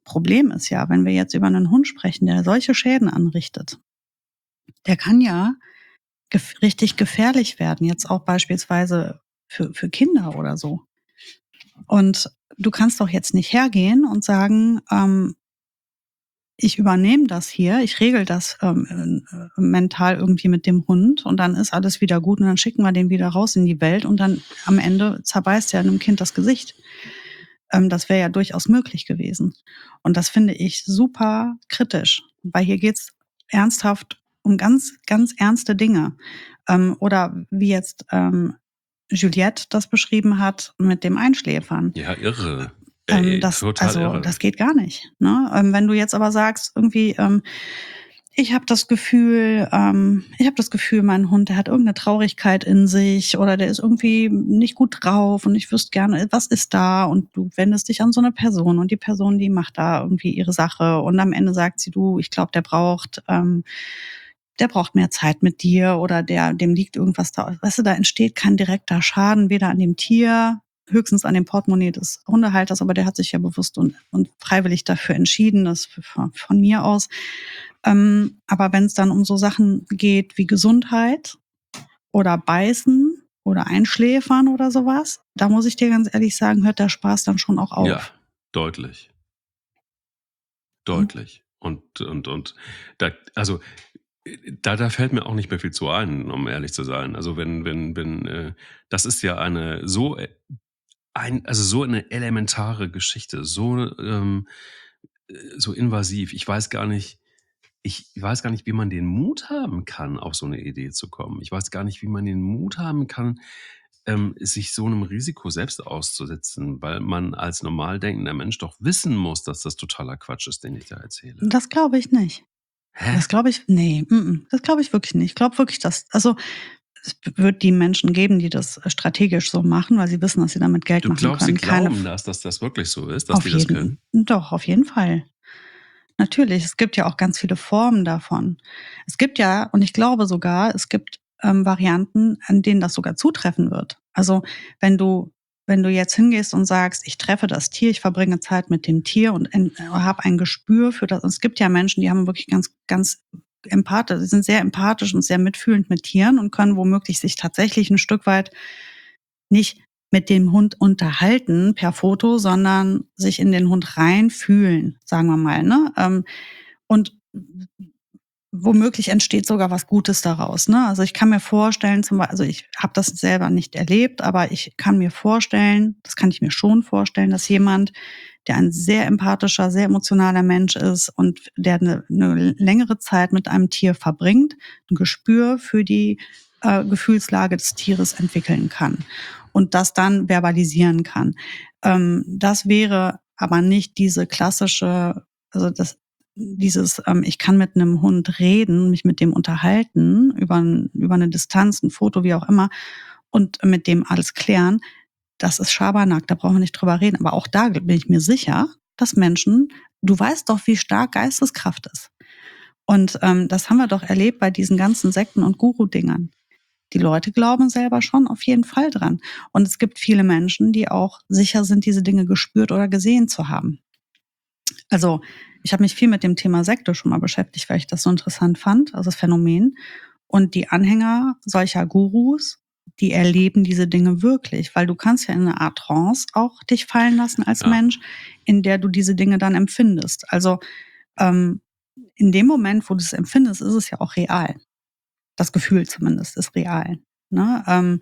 Problem ist ja, wenn wir jetzt über einen Hund sprechen, der solche Schäden anrichtet, der kann ja gef- richtig gefährlich werden, jetzt auch beispielsweise für, für Kinder oder so. Und du kannst doch jetzt nicht hergehen und sagen, ähm, ich übernehme das hier, ich regel das ähm, äh, mental irgendwie mit dem Hund und dann ist alles wieder gut und dann schicken wir den wieder raus in die Welt und dann am Ende zerbeißt er einem Kind das Gesicht. Ähm, das wäre ja durchaus möglich gewesen. Und das finde ich super kritisch, weil hier geht's ernsthaft um ganz, ganz ernste Dinge. Ähm, oder wie jetzt ähm, Juliette das beschrieben hat mit dem Einschläfern. Ja, irre. Ähm, Ey, das, total also, irre. das geht gar nicht. Ne? Ähm, wenn du jetzt aber sagst, irgendwie, ähm, ich habe das Gefühl, ähm, ich habe das Gefühl, mein Hund, der hat irgendeine Traurigkeit in sich oder der ist irgendwie nicht gut drauf und ich wüsste gerne, was ist da? Und du wendest dich an so eine Person und die Person, die macht da irgendwie ihre Sache und am Ende sagt sie, du, ich glaube, der braucht, ähm, der braucht mehr Zeit mit dir oder der, dem liegt irgendwas da. Weißt du, da entsteht kein direkter Schaden, weder an dem Tier, höchstens an dem Portemonnaie des Hundehalters, aber der hat sich ja bewusst und, und freiwillig dafür entschieden, das von, von mir aus. Ähm, aber wenn es dann um so Sachen geht wie Gesundheit oder Beißen oder Einschläfern oder sowas, da muss ich dir ganz ehrlich sagen, hört der Spaß dann schon auch Ja, auf. deutlich. Hm? Deutlich. Und, und, und da, also da, da fällt mir auch nicht mehr viel zu ein, um ehrlich zu sein. Also wenn, wenn, wenn, äh, das ist ja eine so äh, ein, also so eine elementare Geschichte, so, ähm, äh, so invasiv. Ich weiß gar nicht, ich weiß gar nicht, wie man den Mut haben kann, auf so eine Idee zu kommen. Ich weiß gar nicht, wie man den Mut haben kann, ähm, sich so einem Risiko selbst auszusetzen, weil man als normal denkender Mensch doch wissen muss, dass das totaler Quatsch ist, den ich da erzähle. Das glaube ich nicht. Hä? Das glaube ich, nee, mm, das glaube ich wirklich nicht. Ich glaube wirklich, dass, also es wird die Menschen geben, die das strategisch so machen, weil sie wissen, dass sie damit Geld Du machen glaubst, sie können. Keine, glauben das, dass das wirklich so ist, dass auf die das jeden, können? doch, auf jeden Fall. Natürlich, es gibt ja auch ganz viele Formen davon. Es gibt ja, und ich glaube sogar, es gibt ähm, Varianten, an denen das sogar zutreffen wird. Also wenn du, wenn du jetzt hingehst und sagst, ich treffe das Tier, ich verbringe Zeit mit dem Tier und äh, habe ein Gespür für das. Und es gibt ja Menschen, die haben wirklich ganz, ganz empathisch, die sind sehr empathisch und sehr mitfühlend mit Tieren und können womöglich sich tatsächlich ein Stück weit nicht mit dem Hund unterhalten per Foto, sondern sich in den Hund reinfühlen, sagen wir mal, ne? Ähm, und womöglich entsteht sogar was Gutes daraus, ne? Also, ich kann mir vorstellen, zum Beispiel, also, ich habe das selber nicht erlebt, aber ich kann mir vorstellen, das kann ich mir schon vorstellen, dass jemand, der ein sehr empathischer, sehr emotionaler Mensch ist und der eine 'ne längere Zeit mit einem Tier verbringt, ein Gespür für die, äh, Gefühlslage des Tieres entwickeln kann und das dann verbalisieren kann. Ähm, das wäre aber nicht diese klassische, also, das dieses, ähm, ich kann mit einem Hund reden, mich mit dem unterhalten über 'n über 'ne Distanz, ein Foto, wie auch immer und mit dem alles klären, das ist Schabernack, da brauchen wir nicht drüber reden. Aber auch da bin ich mir sicher, dass Menschen, du weißt doch, wie stark Geisteskraft ist. Und, ähm, das haben wir doch erlebt bei diesen ganzen Sekten und Guru-Dingern. Die Leute glauben selber schon auf jeden Fall dran. Und es gibt viele Menschen, die auch sicher sind, diese Dinge gespürt oder gesehen zu haben. Also, ich habe mich viel mit dem Thema Sekte schon mal beschäftigt, weil ich das so interessant fand, also das Phänomen. Und die Anhänger solcher Gurus, die erleben diese Dinge wirklich, weil du kannst ja in eine Art Trance auch dich fallen lassen als Ja. Mensch, in der du diese Dinge dann empfindest. Also, ähm, in dem Moment, wo du es empfindest, ist es ja auch real. Das Gefühl zumindest ist real, ne? Ähm,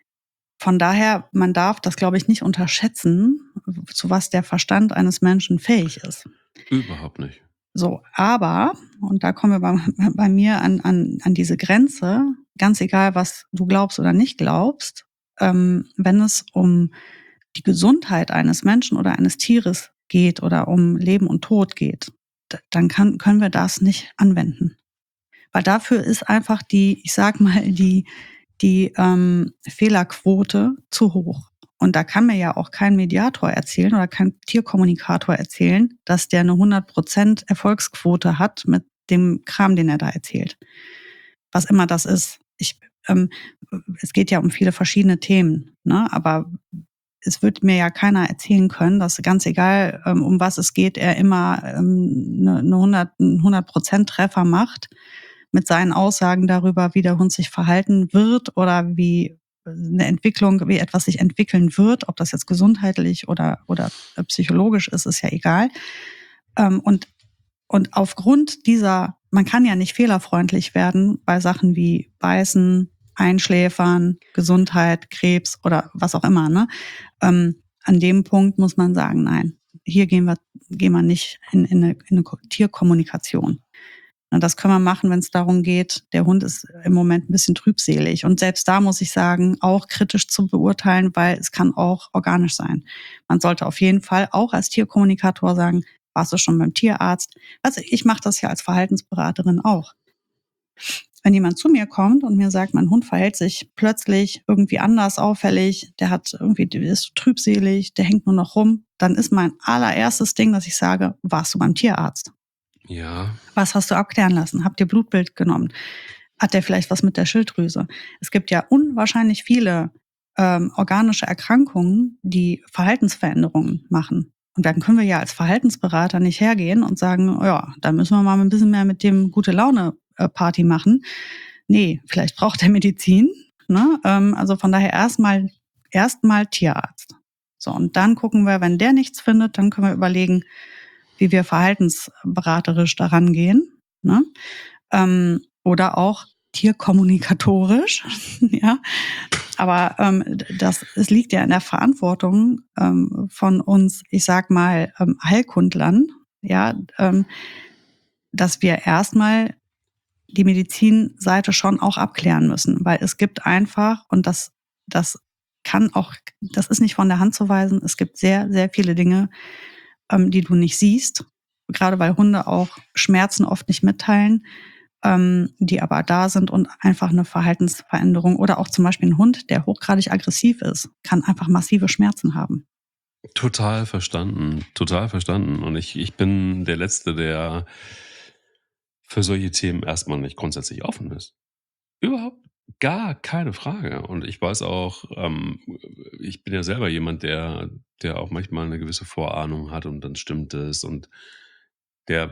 von daher, man darf das, glaube ich, nicht unterschätzen, zu was der Verstand eines Menschen fähig ist. Überhaupt nicht. So, aber, und da kommen wir bei, bei mir an, an, an diese Grenze, ganz egal, was du glaubst oder nicht glaubst, ähm, wenn es um die Gesundheit eines Menschen oder eines Tieres geht oder um Leben und Tod geht, d- dann kann, können wir das nicht anwenden. Weil dafür ist einfach die, ich sag mal, die, die ähm, Fehlerquote zu hoch. Und da kann mir ja auch kein Mediator erzählen oder kein Tierkommunikator erzählen, dass der eine hundert Prozent Erfolgsquote hat mit dem Kram, den er da erzählt. Was immer das ist. Ich, ähm, es geht ja um viele verschiedene Themen, ne? Aber es wird mir ja keiner erzählen können, dass ganz egal, ähm, um was es geht, er immer ähm, ne, ne hundert, einen hundert Prozent Treffer macht mit seinen Aussagen darüber, wie der Hund sich verhalten wird oder wie eine Entwicklung, wie etwas sich entwickeln wird, ob das jetzt gesundheitlich oder, oder psychologisch ist, ist ja egal. Ähm, und, und aufgrund dieser, man kann ja nicht fehlerfreundlich werden bei Sachen wie Beißen, Einschläfern, Gesundheit, Krebs oder was auch immer, ne? Ähm, an dem Punkt muss man sagen, nein, hier gehen wir, gehen wir nicht in, in, eine, in eine Tierkommunikation. Und das können wir machen, wenn es darum geht, der Hund ist im Moment ein bisschen trübselig. Und selbst da muss ich sagen, auch kritisch zu beurteilen, weil es kann auch organisch sein. Man sollte auf jeden Fall auch als Tierkommunikator sagen, warst du schon beim Tierarzt? Also ich mache das ja als Verhaltensberaterin auch. Wenn jemand zu mir kommt und mir sagt, mein Hund verhält sich plötzlich irgendwie anders, auffällig, der hat irgendwie, der ist trübselig, der hängt nur noch rum, dann ist mein allererstes Ding, dass ich sage, warst du beim Tierarzt? Ja. Was hast du abklären lassen? Habt ihr Blutbild genommen? Hat der vielleicht was mit der Schilddrüse? Es gibt ja unwahrscheinlich viele ähm, organische Erkrankungen, die Verhaltensveränderungen machen. Und dann können wir ja als Verhaltensberater nicht hergehen und sagen, ja, da müssen wir mal ein bisschen mehr mit dem gute Laune äh, Party machen. Nee, vielleicht braucht er Medizin. Ne? Ähm, also von daher erstmal erstmal Tierarzt. So, und dann gucken wir, wenn der nichts findet, dann können wir überlegen, wie wir verhaltensberaterisch daran gehen. Ne? Ähm, oder auch tierkommunikatorisch. Ja. Aber ähm, das, es liegt ja in der Verantwortung ähm, von uns, ich sag mal, ähm, Heilkundlern, ja, ähm, dass wir erstmal die Medizinseite schon auch abklären müssen, weil es gibt einfach, und das, das kann auch, das ist nicht von der Hand zu weisen, es gibt sehr, sehr viele Dinge, ähm, die du nicht siehst, gerade weil Hunde auch Schmerzen oft nicht mitteilen, ähm, die aber da sind und einfach eine Verhaltensveränderung oder auch zum Beispiel ein Hund, der hochgradig aggressiv ist, kann einfach massive Schmerzen haben. Total verstanden, total verstanden. Und ich, ich bin der Letzte, der für solche Themen erstmal nicht grundsätzlich offen ist. Überhaupt gar keine Frage. Und ich weiß auch, ähm, ich bin ja selber jemand, der, der auch manchmal eine gewisse Vorahnung hat und dann stimmt es und der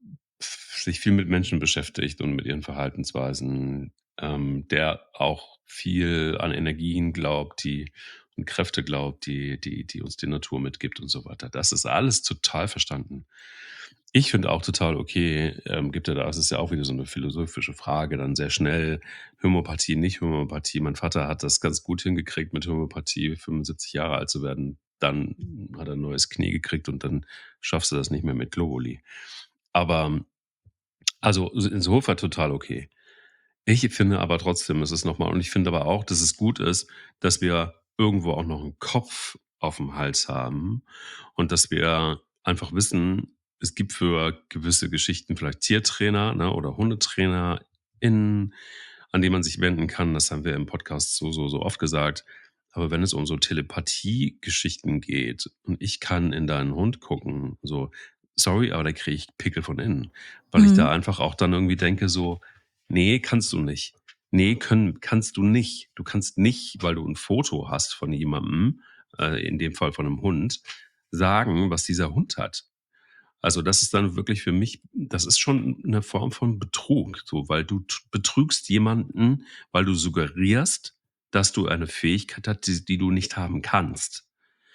f- sich viel mit Menschen beschäftigt und mit ihren Verhaltensweisen, ähm, der auch viel an Energien glaubt, die und Kräfte glaubt, die, die, die uns die Natur mitgibt und so weiter. Das ist alles total verstanden. Ich finde auch total okay, ähm, gibt ja da, es ist ja auch wieder so eine philosophische Frage, dann sehr schnell Homöopathie, nicht Homöopathie. Mein Vater hat das ganz gut hingekriegt, mit Homöopathie fünfundsiebzig Jahre alt zu werden. Dann hat er ein neues Knie gekriegt und dann schaffst du das nicht mehr mit Globuli. Aber also insofern total okay. Ich finde aber trotzdem, es ist nochmal, und ich finde aber auch, dass es gut ist, dass wir irgendwo auch noch einen Kopf auf dem Hals haben und dass wir einfach wissen, es gibt für gewisse Geschichten vielleicht Tiertrainer, ne, oder Hundetrainer in, an die man sich wenden kann. Das haben wir im Podcast so, so, so oft gesagt. Aber wenn es um so Telepathie-Geschichten geht und ich kann in deinen Hund gucken, so, sorry, aber da kriege ich Pickel von innen, weil ich da Mhm. einfach auch dann irgendwie denke, so, nee, kannst du nicht. Nee, können, kannst du nicht. Du kannst nicht, weil du ein Foto hast von jemandem, äh, in dem Fall von einem Hund, sagen, was dieser Hund hat. Also das ist dann wirklich für mich, das ist schon eine Form von Betrug, so, weil du t- betrügst jemanden, weil du suggerierst, dass du eine Fähigkeit hast, die, die du nicht haben kannst.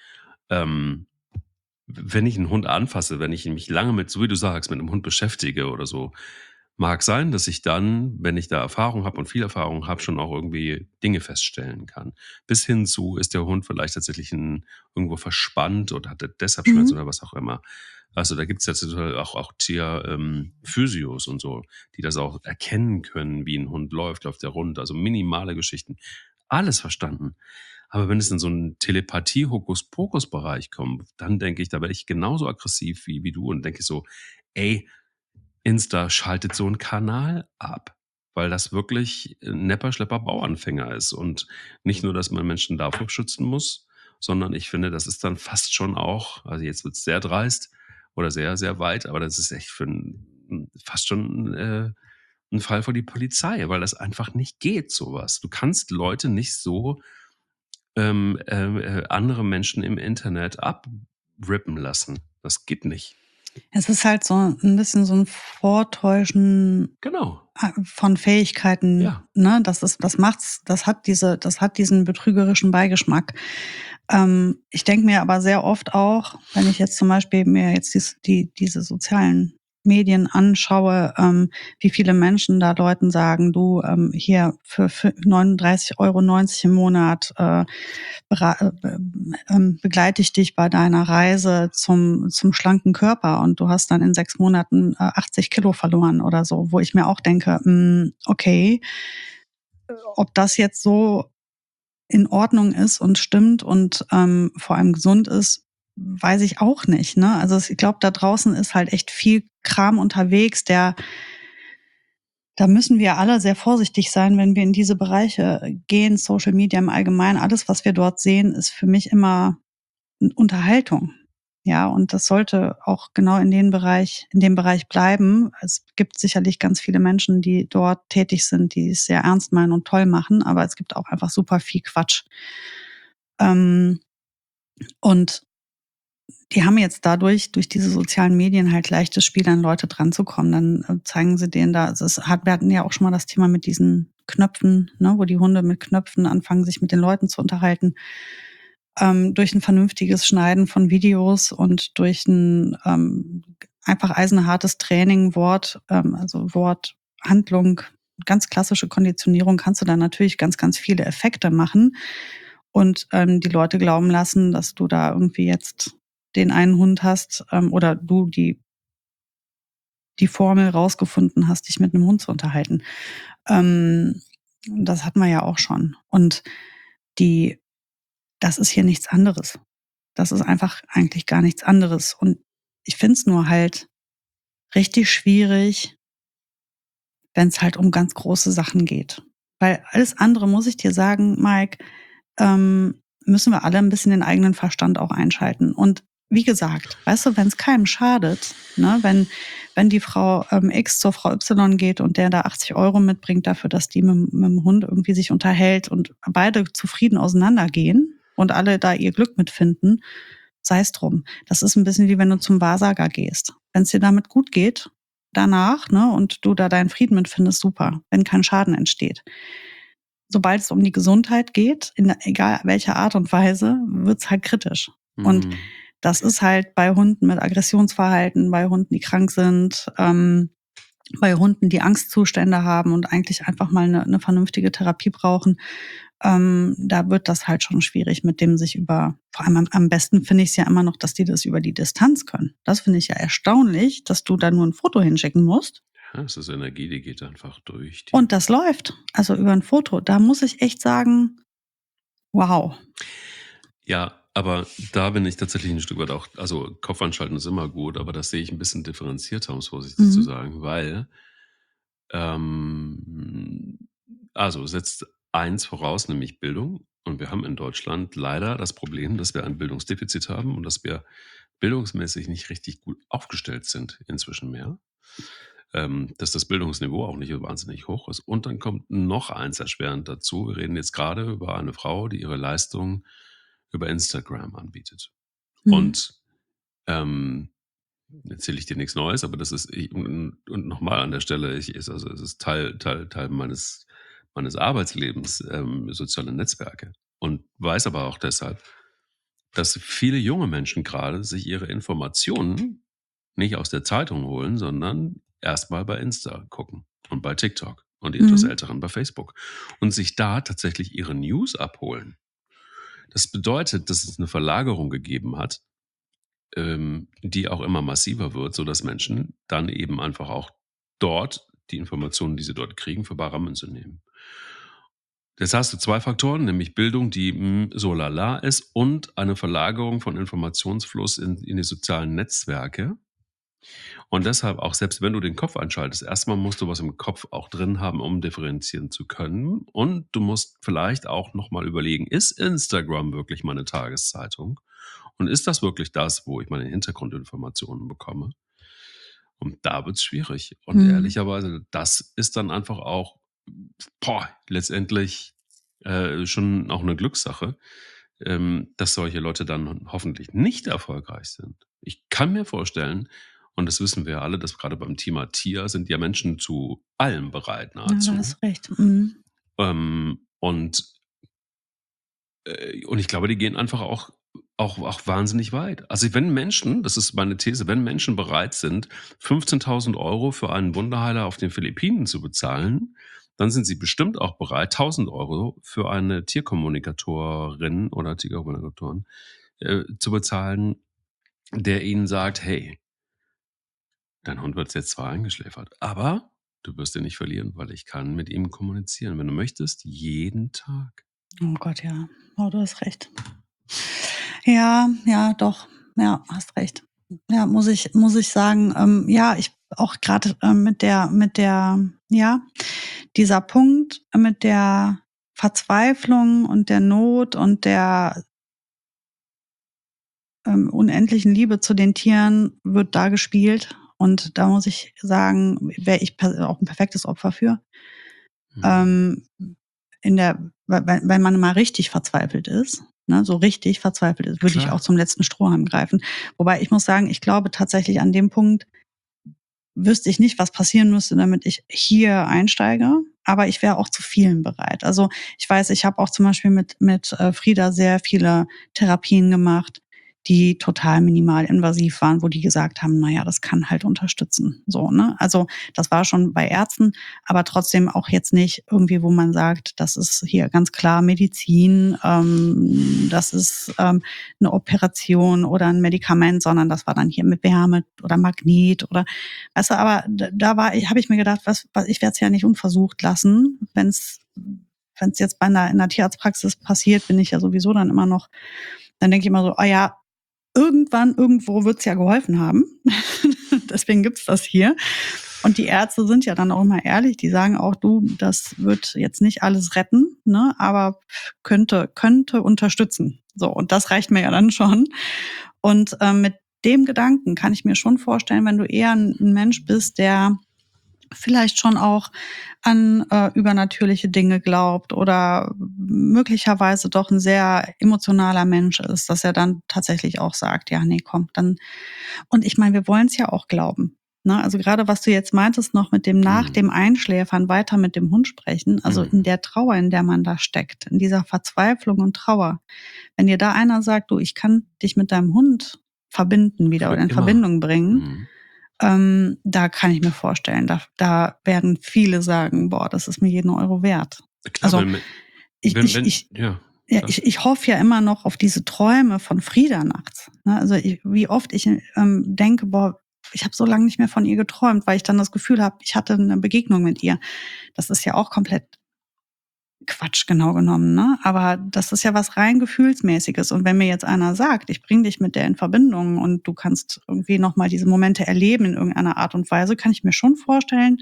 Ähm, wenn ich einen Hund anfasse, wenn ich mich lange mit, so wie du sagst, mit einem Hund beschäftige oder so, mag sein, dass ich dann, wenn ich da Erfahrung habe und viel Erfahrung habe, schon auch irgendwie Dinge feststellen kann. Bis hin zu, ist der Hund vielleicht tatsächlich ein, irgendwo verspannt oder hat er deshalb Schmerzen Mhm. oder was auch immer. Also da gibt es jetzt total auch, auch Tier, ähm, Physios und so, die das auch erkennen können, wie ein Hund läuft, läuft der rund. Also minimale Geschichten. Alles verstanden. Aber wenn es in so einen Telepathie-Hokuspokus-Bereich kommt, dann denke ich, da werde ich genauso aggressiv wie, wie du und denke so, ey, Insta schaltet so einen Kanal ab, weil das wirklich 'n Nepper, Bauernfänger ist und nicht nur, dass man Menschen davor schützen muss, sondern ich finde, das ist dann fast schon auch, also jetzt wird's sehr dreist oder sehr, sehr weit, aber das ist echt für 'n fast schon, äh, 'n Fall vor die Polizei, weil das einfach nicht geht, so was. Du kannst Leute nicht so ähm, ähm, äh, andere Menschen im Internet abrippen lassen. Das geht nicht. Es ist halt so 'n bisschen so 'n Vortäuschen Genau. a von Fähigkeiten, Ja. ne? Das ist das macht's das hat diese das hat diesen betrügerischen Beigeschmack. Ähm, ich denke mir aber sehr oft auch, wenn ich jetzt zum Beispiel mir jetzt dies die diese sozialen Medien anschaue, ähm, wie viele Menschen da Leuten sagen: „Du, ähm, hier für für neununddreißig Euro neunzig im Monat, äh, bera äh, be ähm, begleite ich dich bei deiner Reise zum zum schlanken Körper und du hast dann in sechs Monaten, äh, achtzig Kilo verloren“ oder so, wo ich mir auch denke: „Hm, okay, äh, ob das jetzt so in Ordnung ist und stimmt und, ähm, vor allem gesund ist, weiß ich auch nicht“, ne? Also, ich glaube, da draußen ist halt echt viel Kram unterwegs, der da müssen wir alle sehr vorsichtig sein, wenn wir in diese Bereiche gehen, Social Media im Allgemeinen. Alles, was wir dort sehen, ist für mich immer 'n Unterhaltung. Ja, und das sollte auch genau in den Bereich in dem Bereich bleiben. Es gibt sicherlich ganz viele Menschen, die dort tätig sind, die es sehr ernst meinen und toll machen, aber es gibt auch einfach super viel Quatsch. Ähm, und die haben jetzt dadurch durch diese sozialen Medien halt leichtes Spiel, an Leute dranzukommen. Dann, äh, zeigen sie denen da also, es hat wir hatten ja auch schon mal das Thema mit diesen Knöpfen, ne, wo die Hunde mit Knöpfen anfangen, sich mit den Leuten zu unterhalten. Ähm, durch 'n vernünftiges Schneiden von Videos und durch 'n, ähm, einfach eisenhartes Training, Wort ähm, also, Wort, Handlung, ganz klassische Konditionierung kannst du da natürlich ganz, ganz viele Effekte machen und, ähm, die Leute glauben lassen, dass du da irgendwie jetzt den einen Hund hast, ähm, oder du die die Formel rausgefunden hast, dich mit 'nem Hund zu unterhalten. Ähm, das hatten wir ja auch schon. Und die das ist hier nichts anderes. Das ist einfach eigentlich gar nichts anderes. Und ich finde es nur halt richtig schwierig wenn's halt um ganz große Sachen geht. Weil alles andere, muss ich dir sagen, Mike, ähm, müssen wir alle 'n bisschen den eigenen Verstand auch einschalten. Und wie gesagt, weißt du, wenn's keinem schadet, ne, wenn wenn die Frau, ähm, X zur Frau Y geht und der da achtzig Euro mitbringt dafür, dass die mit'm mit'm Hund irgendwie sich unterhält und beide zufrieden auseinandergehen und alle da ihr Glück mit finden, sei's drum. Das ist 'n bisschen wie wenn du zum Wahrsager gehst. Wenn's dir damit gut geht danach, ne, und du da deinen Frieden mit findest, super, wenn kein Schaden entsteht. Sobald es um die Gesundheit geht, in egal welcher Art und Weise, wird's halt kritisch. Und Mhm. das ist halt bei Hunden mit Aggressionsverhalten, bei Hunden, die krank sind, ähm, bei Hunden, die Angstzustände haben und eigentlich einfach mal 'ne 'ne vernünftige Therapie brauchen. Ähm, da wird das halt schon schwierig, mit dem sich über vor allem am am besten finde ich's ja immer noch, dass die das über die Distanz können. Das finde ich ja erstaunlich, dass du da nur 'n Foto hinschicken musst Ja, es ist Energie, die geht einfach durch die und das läuft. Also, über 'n Foto. Da muss ich echt sagen: „Wow.“ Ja, aber da bin ich tatsächlich 'n Stück weit auch also, Kopf anschalten ist immer gut, aber das sehe ich 'n bisschen differenzierter, um's vorsichtig zu Mhm. sagen, weil ähm, also, setzt eins voraus, nämlich Bildung. Und wir haben in Deutschland leider das Problem, dass wir ein Bildungsdefizit haben und dass wir bildungsmäßig nicht richtig gut aufgestellt sind inzwischen mehr. Ähm, dass das Bildungsniveau auch nicht so wahnsinnig hoch ist. Und dann kommt noch eins erschwerend dazu. Wir reden jetzt grade über eine Frau, die ihre Leistung über Instagram anbietet. Mhm. Und, ähm, erzähle ich dir nix Neues, aber das ist i und und noch mal an der Stelle, ich ist also, es ist Teil Teil Teil meines meines Arbeitslebens, ähm, soziale Netzwerke. Und weiß aber auch deshalb, dass viele junge Menschen grade sich ihre Informationen nicht aus der Zeitung holen, sondern erst mal bei Insta gucken und bei TikTok und die etwas Mhm. Älteren bei Facebook und sich da tatsächlich ihre News abholen. Das bedeutet, dass es 'ne Verlagerung gegeben hat, ähm, die auch immer massiver wird, sodass Menschen dann eben einfach auch dort die Informationen, die sie dort kriegen, für bare Münze nehmen. Jetzt hast du zwei Faktoren, nämlich Bildung, die, hm, so lala ist und eine Verlagerung von Informationsfluss in in die sozialen Netzwerke. Und deshalb auch, selbst wenn du den Kopf einschaltest, erst mal musst du was im Kopf auch drin haben, um differenzieren zu können. Und du musst vielleicht auch noch mal überlegen: „Ist Instagram wirklich meine Tageszeitung? Und ist das wirklich das, wo ich meine Hintergrundinformationen bekomme?“ Und da wird's schwierig. Und Mhm. ehrlicherweise, das ist dann einfach auch, boah, letztendlich äh, schon auch eine Glückssache, ähm, dass solche Leute dann hoffentlich nicht erfolgreich sind. Ich kann mir vorstellen, und das wissen wir ja alle, dass gerade beim Thema Tier sind ja Menschen zu allem bereit Ja, da nahezu. hast du recht. Mhm. Ähm, und äh, und ich glaube, die gehen einfach auch auch auch wahnsinnig weit. Also, wenn Menschen, das ist meine These, wenn Menschen bereit sind, fünfzehntausend Euro für einen Wunderheiler auf den Philippinen zu bezahlen, dann sind sie bestimmt auch bereit, tausend Euro für eine Tierkommunikatorin oder Tierkommunikatoren, äh, zu bezahlen, der ihnen sagt: „Hey, dein Hund wird jetzt zwar eingeschläfert, aber du wirst ihn nicht verlieren, weil ich kann mit ihm kommunizieren, wenn du möchtest, jeden Tag.“ Oh Gott, ja. Oh, du hast recht. Ja, ja, doch. Ja, hast recht. Ja, muss ich muss ich sagen, ähm, ja, ich auch grade, ähm, mit der mit der ja, dieser Punkt mit der Verzweiflung und der Not und der ähm, unendlichen Liebe zu den Tieren wird da gespielt. Und da muss ich sagen, wäre ich per auch 'n perfektes Opfer für. Mhm. Ähm, in der we we wenn man mal richtig verzweifelt ist, ne, so richtig verzweifelt ist, würde ich auch Klar. zum letzten Strohhalm greifen. Wobei ich muss sagen, ich glaube tatsächlich an dem Punkt wüsste ich nicht, was passieren müsste, damit ich hier einsteige, aber ich wäre auch zu vielem bereit. Also, ich weiß, ich habe auch zum Beispiel mit mit, äh, Frieda sehr viele Therapien gemacht, die total minimalinvasiv waren, wo die gesagt haben: „Na ja, das kann halt unterstützen“, so, ne? Also, das war schon bei Ärzten, aber trotzdem auch jetzt nicht irgendwie, wo man sagt, das ist hier ganz klar Medizin, ähm, das ist, ähm, 'ne Operation oder 'n Medikament, sondern das war dann hier mit Wärme oder Magnet oder weißt du, aber d da war habe ich mir gedacht, was was ich werde es ja nicht unversucht lassen. Wenn's wenn's jetzt bei 'ner in 'ner Tierarztpraxis passiert, bin ich ja sowieso dann immer noch dann denke ich immer so: „Ah ja, irgendwann, irgendwo wird's ja geholfen haben. Deswegen gibt's das hier.“ Und die Ärzte sind ja dann auch immer ehrlich, die sagen auch: „Du, das wird jetzt nicht alles retten, ne, aber könnte könnte unterstützen.“ So, und das reicht mir ja dann schon. Und, ähm, mit dem Gedanken kann ich mir schon vorstellen, wenn du eher 'n 'n Mensch bist, der vielleicht schon auch an, äh, übernatürliche Dinge glaubt oder möglicherweise doch 'n sehr emotionaler Mensch ist, dass er dann tatsächlich auch sagt: „Ja, ne, komm, dann“ und ich meine, wir wollen's ja auch glauben, ne? Also, grade was du jetzt meintest noch mit dem nach Mhm. dem Einschläfern weiter mit dem Hund sprechen, also, in Mhm. der Trauer, in der man da steckt, in dieser Verzweiflung und Trauer. Wenn dir da einer sagt: „Du, ich kann dich mit deinem Hund verbinden wieder Für oder in immer. Verbindung bringen“, Mhm. ähm, da kann ich mir vorstellen, da da werden viele sagen: „Boah, das ist mir jeden Euro wert.“ Klar, Also, wenn me ich wenn ich wenn ich ja, ja, sag. ich ich hoffe ja immer noch auf diese Träume von Frieda nachts, ne? Also, i wie oft ich, ähm, denke: „Boah, ich habe so lang nicht mehr von ihr geträumt“, weil ich dann das Gefühl habe, ich hatte 'ne Begegnung mit ihr. Das ist ja auch komplett Quatsch genau genommen, ne? Aber das ist ja was rein Gefühlsmäßiges. Und wenn mir jetzt einer sagt: „Ich bringe dich mit der in Verbindung und du kannst irgendwie noch mal diese Momente erleben in irgendeiner Art und Weise“, kann ich mir schon vorstellen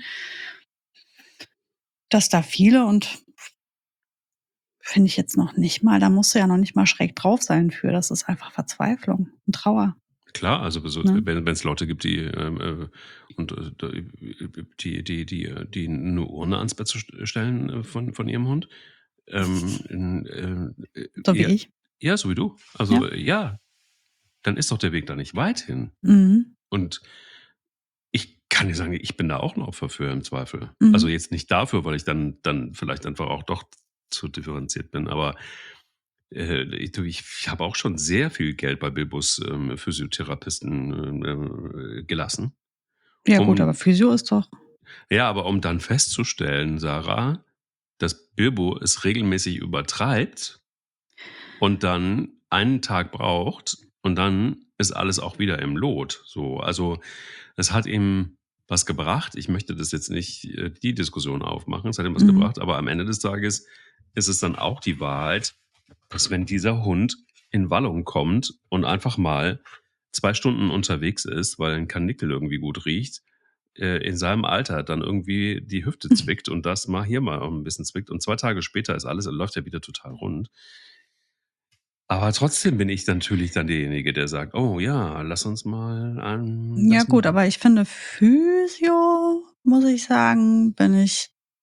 dass da viele und finde ich jetzt noch nicht mal da musst du ja noch nicht mal schräg drauf sein für. Das ist einfach Verzweiflung und Trauer. Klar, also so Ne? wenn wenn's Leute gibt, die, ähm, äh und, äh, da die die die äh, die 'ne Urne ans Bett zu st stellen, äh, von von ihrem Hund, ähm, in, äh, äh, So wie ja ich. ja, so wie du. Ja. Also, ja, dann ist doch der Weg da nicht weit hin. Mhm. Und ich kann dir sagen, ich bin da auch 'n Opfer für im Zweifel. Also, Mhm. jetzt nicht dafür, weil ich dann dann vielleicht einfach auch doch zu differenziert bin, aber, äh, du, ich habe auch schon sehr viel Geld bei Bilbos, ähm, Physiotherapisten, äh, gelassen, Ja gut, aber um Physio ist doch ja, aber um dann festzustellen, Sarah, dass Bilbo es regelmäßig übertreibt und dann einen Tag braucht und dann ist alles auch wieder im Lot, so. Also, es hat ihm was gebracht. Ich möchte das jetzt nicht, äh, die Diskussion aufmachen. Es hat ihm was Mhm. gebracht, aber am Ende des Tages ist es dann auch die Wahrheit, dass wenn dieser Hund in Wallung kommt und einfach mal zwei Stunden unterwegs ist, weil 'n Karnickel irgendwie gut riecht, äh, in seinem Alter dann irgendwie die Hüfte zwickt und das mal hier mal auch 'n bisschen zwickt und zwei Tage später ist alles läuft ja wieder total rund. Aber trotzdem bin ich natürlich dann derjenige, der sagt: „Oh ja, lass uns mal, ähm, Ja das gut, machen.“ aber ich finde Physio, muss ich sagen, bin ich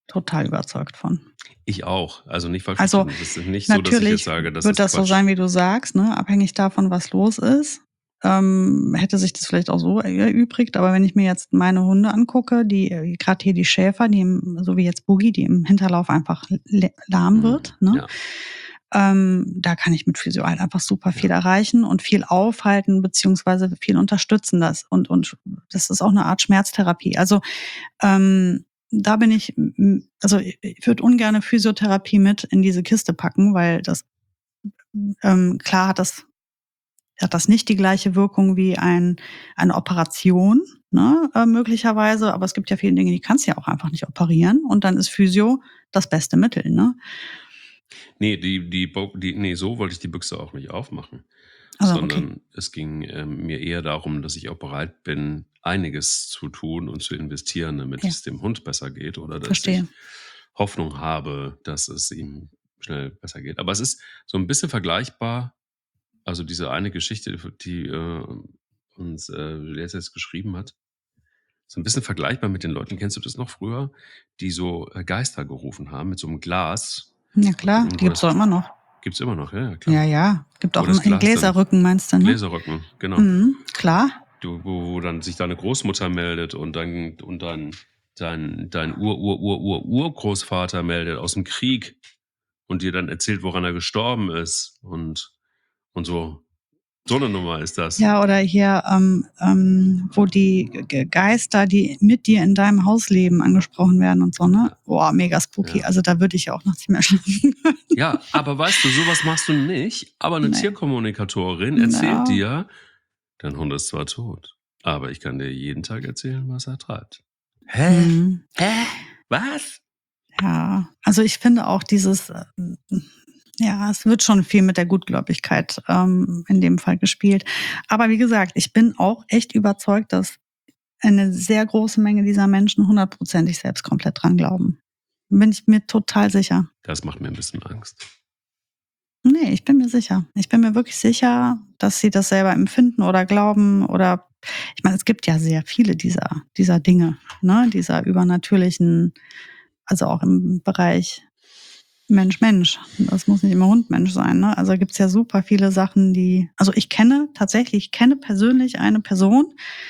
total überzeugt von. Ich auch. Also nicht falsch Also, verstehen. Es ist nicht so, dass ich jetzt natürlich sage, das wird ist das so Quatsch. sein, wie du sagst, ne? Abhängig davon, was los ist. Ähm, hätte sich das vielleicht auch so erübrigt, aber wenn ich mir jetzt meine Hunde angucke, die äh, gerade hier die Schäfer, die im, so wie jetzt Boogie, die im Hinterlauf einfach l- lahm Hm, wird, ne? ja. Ähm, da kann ich mit Physio halt einfach super viel Ja. erreichen und viel aufhalten beziehungsweise viel unterstützen das und und das ist auch eine Art Schmerztherapie. Also ähm, da bin ich, m- also ich ich würde ungerne Physiotherapie mit in diese Kiste packen, weil das ähm, klar hat das hat das nicht die gleiche Wirkung wie ein eine Operation, ne, äh, möglicherweise, aber es gibt ja viele Dinge, die kannst du ja auch einfach nicht operieren und dann ist Physio das beste Mittel, ne? Nee, die, die, Bo- die, nee, so wollte ich die Büchse auch nicht aufmachen. Also, okay. Sondern es ging ähm, mir eher darum, dass ich auch bereit bin, einiges zu tun und zu investieren, damit Ja, es dem Hund besser geht oder dass ich verstehe. Hoffnung habe, dass es ihm schnell besser geht. Aber es ist so ein bisschen vergleichbar, also diese eine Geschichte, die äh, uns äh, Juliette jetzt geschrieben hat, so ein bisschen vergleichbar mit den Leuten, kennst du das noch früher, die so äh, Geister gerufen haben mit so einem Glas, Ja klar, die wo gibt's doch immer noch. gibt's immer noch, ja, ja, Ja, klar. ja, gibt Wo auch das immer in Glas dann Gläserrücken, meinst du, ne? Gläserrücken, genau. Mhm, klar. Du, wo, wo dann sich deine Großmutter meldet und dann und dann dein, dein Ur, Ur, Ur, Ur, Urgroßvater meldet aus dem Krieg und dir dann erzählt, woran er gestorben ist und, und so. So eine Nummer ist das. Ja, oder hier, ähm, ähm, wo die Ge- Geister, die mit dir in deinem Haus leben, angesprochen werden und so, ne? Ja. Boah, mega spooky. Ja. Also da würde ich ja auch nachts nicht mehr schlafen können. Ja, aber weißt du, sowas machst du nicht. Aber eine Nee. Tierkommunikatorin erzählt Ja. dir, dein Hund ist zwar tot, aber ich kann dir jeden Tag erzählen, was er treibt. Hä? Mhm. Hä? Was? Ja, also ich finde auch dieses, äh, ja, es wird schon viel mit der Gutgläubigkeit ähm, in dem Fall gespielt. Aber wie gesagt, ich bin auch echt überzeugt, dass eine sehr große Menge dieser Menschen hundertprozentig selbst komplett dran glauben. Bin ich mir total sicher. Das macht mir ein bisschen Angst. Nee, ich bin mir sicher. Ich bin mir wirklich sicher, dass sie das selber empfinden oder glauben oder ich meine, es gibt ja sehr viele dieser, dieser Dinge, ne, dieser übernatürlichen, also auch im Bereich Mensch-Mensch. Das muss nicht immer Hund-Mensch sein, ne? Also gibt's ja super viele Sachen, die, also ich kenne tatsächlich, ich kenne persönlich eine Person,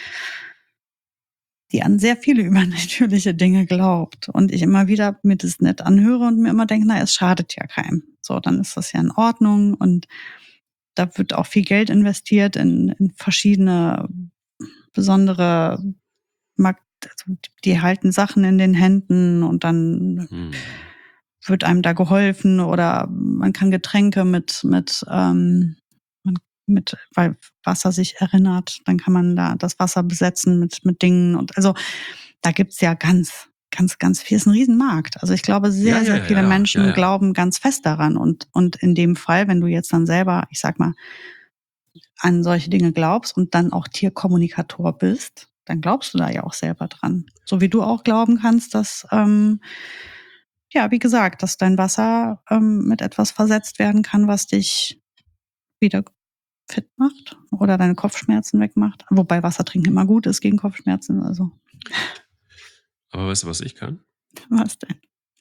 die an sehr viele übernatürliche Dinge glaubt und ich immer wieder mir das nett anhöre und mir immer denke, na, es schadet ja keinem. So, dann ist das ja in Ordnung und da wird auch viel Geld investiert in, in verschiedene besondere Markt, also die halten Sachen in den Händen und dann Hm. wird einem da geholfen oder man kann Getränke mit, mit, ähm, mit, weil Wasser sich erinnert, dann kann man da das Wasser besetzen mit, mit Dingen und also da gibt's ja ganz, ganz, ganz viel, ist ein Riesenmarkt. Also ich glaube, sehr, Ja, ja, sehr ja, viele ja, Menschen ja, ja. glauben ganz fest daran und, und in dem Fall, wenn du jetzt dann selber, ich sag mal, an solche Dinge glaubst und dann auch Tierkommunikator bist, dann glaubst du da ja auch selber dran. So wie du auch glauben kannst, dass, ähm, ja, wie gesagt, dass dein Wasser ähm, mit etwas versetzt werden kann, was dich wieder fit macht oder deine Kopfschmerzen wegmacht. Wobei Wasser trinken immer gut ist gegen Kopfschmerzen. Also, Aber weißt du, was ich kann? was denn?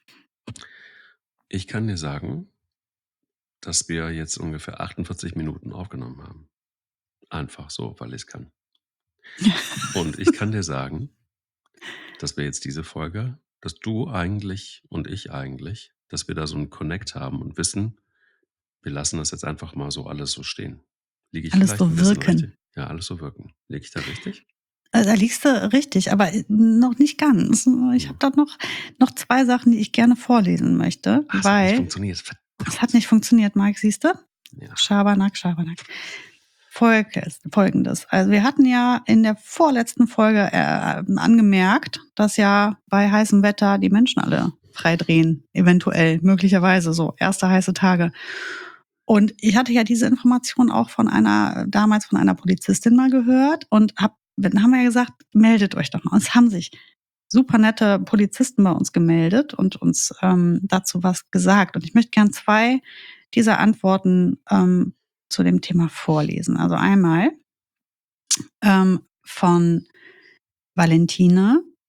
Ich kann dir sagen, dass wir jetzt ungefähr achtundvierzig Minuten aufgenommen haben. Einfach so, weil ich es kann. Und ich kann dir sagen, dass wir jetzt diese Folge, dass du eigentlich und ich eigentlich, dass wir da so einen Connect haben und wissen, wir lassen das jetzt einfach mal so alles so stehen. Liege ich Alles vielleicht ein so bisschen wirken. richtig? Ja, alles so wirken. Liege ich da richtig? Äh, Da liegst du richtig, aber äh, noch nicht ganz. Ich habe da noch, noch zwei Sachen, die ich gerne vorlesen möchte, Ah, es hat nicht weil funktioniert. es hat nicht funktioniert, Mike, siehst du? Ja. Schabernack, Schabernack. Folgendes, Folgendes. Also wir hatten ja in der vorletzten Folge äh, angemerkt, dass ja bei heißem Wetter die Menschen alle frei drehen, eventuell, möglicherweise so, erste heiße Tage. Und ich hatte ja diese Information auch von einer, damals von einer Polizistin mal gehört und hab, dann haben wir ja gesagt, meldet euch doch mal. Und es haben sich super nette Polizisten bei uns gemeldet und uns ähm, dazu was gesagt. Und ich möchte gern zwei dieser Antworten ähm, zu dem Thema vorlesen. Also einmal ähm, von Valentina.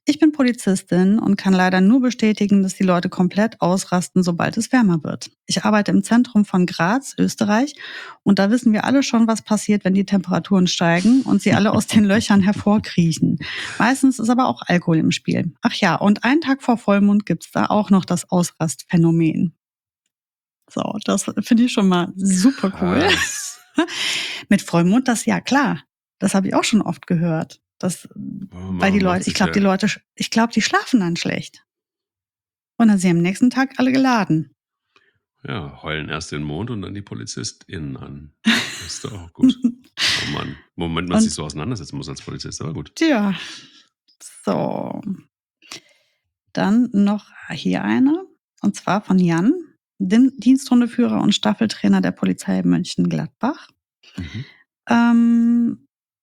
Ich bin Polizistin und kann leider nur bestätigen, dass die Leute komplett ausrasten, sobald es wärmer wird. Ich arbeite im Zentrum von Graz, Österreich, und da wissen wir alle schon, was passiert, wenn die Temperaturen steigen und sie alle aus den Löchern hervorkriechen. Meistens ist aber auch Alkohol im Spiel. Ach ja, und einen Tag vor Vollmond gibt's da auch noch das Ausrastphänomen. So, das finde ich schon mal super cool. Krass. Mit Vollmond, das ja klar. Das habe ich auch schon oft gehört. Das, weil die Leute, ich glaube, die Leute, ich glaube, die schlafen dann schlecht. Und dann sind sie am nächsten Tag alle geladen. Ja, heulen erst den Mond und dann die PolizistInnen an. Das ist doch auch gut. Oh Mann. Moment, man sich so auseinandersetzen muss als Polizist, aber gut. Ja. So. Dann noch hier eine. Und zwar von Jan, Diensthundeführer und Staffeltrainer der Polizei Mönchengladbach. Mhm. Ähm,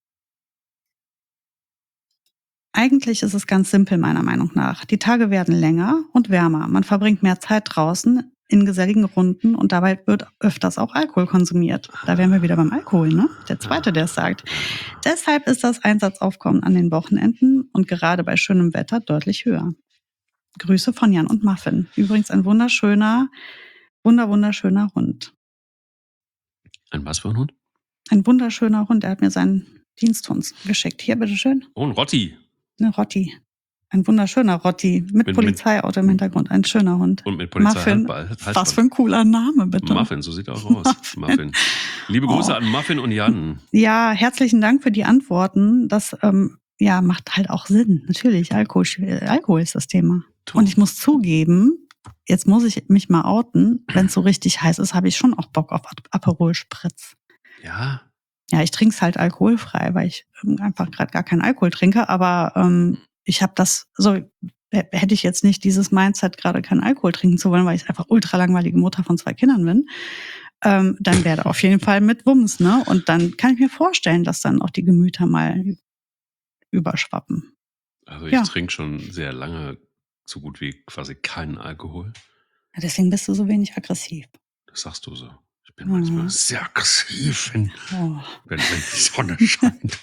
Eigentlich ist es ganz simpel, meiner Meinung nach. Die Tage werden länger und wärmer. Man verbringt mehr Zeit draußen in geselligen Runden und dabei wird öfters auch Alkohol konsumiert. Da wären wir wieder beim Alkohol, ne? Der Zweite, der es sagt. Deshalb ist das Einsatzaufkommen an den Wochenenden und gerade bei schönem Wetter deutlich höher. Grüße von Jan und Muffin. Übrigens ein wunderschöner, wunder, wunderschöner Hund. Ein was für ein Hund? Ein wunderschöner Hund. Er hat mir seinen Diensthund geschickt. Hier, bitteschön. Oh, ein Rotti. Eine Rotti. Ein wunderschöner Rotti. Mit, mit Polizeiauto im Hintergrund. Ein schöner Hund. Und mit Polizei. Was für ein cooler Name, bitte. Muffin, so sieht er auch aus. Muffin. Muffin. Liebe Grüße oh. an Muffin und Jan. Ja, herzlichen Dank für die Antworten. Das ähm, ja, macht halt auch Sinn. Natürlich, Alkohol, Alkohol ist das Thema. Tu. Und ich muss zugeben, jetzt muss ich mich mal outen, wenn es so richtig heiß ist, habe ich schon auch Bock auf Aperol Spritz. Ja. Ja, ich trinke es halt alkoholfrei, weil ich einfach gerade gar keinen Alkohol trinke. Aber ähm, ich habe das, so hätte ich jetzt nicht dieses Mindset, gerade keinen Alkohol trinken zu wollen, weil ich einfach ultra langweilige Mutter von zwei Kindern bin, ähm, dann wäre auf jeden Fall mit Wumms, ne? Und dann kann ich mir vorstellen, dass dann auch die Gemüter mal überschwappen. Also ich ja. trinke schon sehr lange so gut wie quasi keinen Alkohol. Ja, deswegen bist du so wenig aggressiv. Das sagst du so. Ich bin mhm. manchmal sehr aggressiv, wenn, oh. wenn, wenn die Sonne scheint.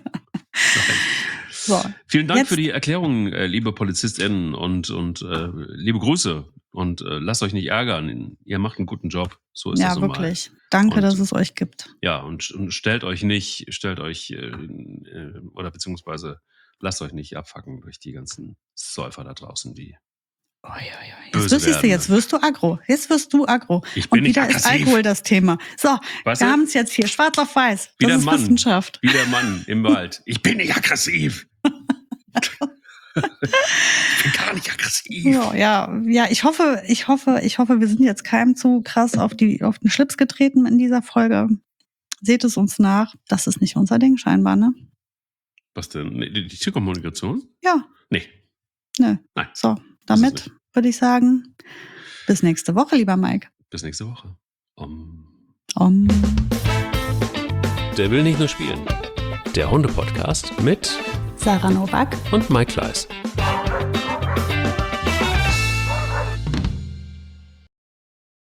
so. Vielen Dank Jetzt. für die Erklärung, äh, liebe PolizistInnen und, und äh, liebe Grüße. Und äh, lasst euch nicht ärgern. Ihr macht einen guten Job. So ist ja, das normal. wirklich. Danke, und, dass es euch gibt. Ja, und, und stellt euch nicht, stellt euch, äh, äh, oder beziehungsweise lasst euch nicht abfacken durch die ganzen Säufer da draußen, die Oh, ja, ja. Jetzt, wirst du, jetzt wirst du aggro. Jetzt wirst du aggro. Ich bin Und wieder nicht ist Alkohol das Thema. So, weißt wir haben es jetzt hier. Schwarz auf weiß. Wie das der ist Mann, Wissenschaft. Wie der Mann im Wald. Ich bin nicht aggressiv. Ich bin gar nicht aggressiv. Ja, ja, ja, ich hoffe, ich hoffe, ich hoffe, wir sind jetzt keinem zu krass auf, die, auf den Schlips getreten in dieser Folge. Seht es uns nach. Das ist nicht unser Ding scheinbar, ne? Was denn? Die, die Tierkommunikation? Ja. Nee. Nö. Nein. So, damit würde ich sagen, bis nächste Woche, lieber Mike. Bis nächste Woche. Um. Um. Der will nicht nur spielen. Der Hunde-Podcast mit Sarah Novak und Mike Kleiss.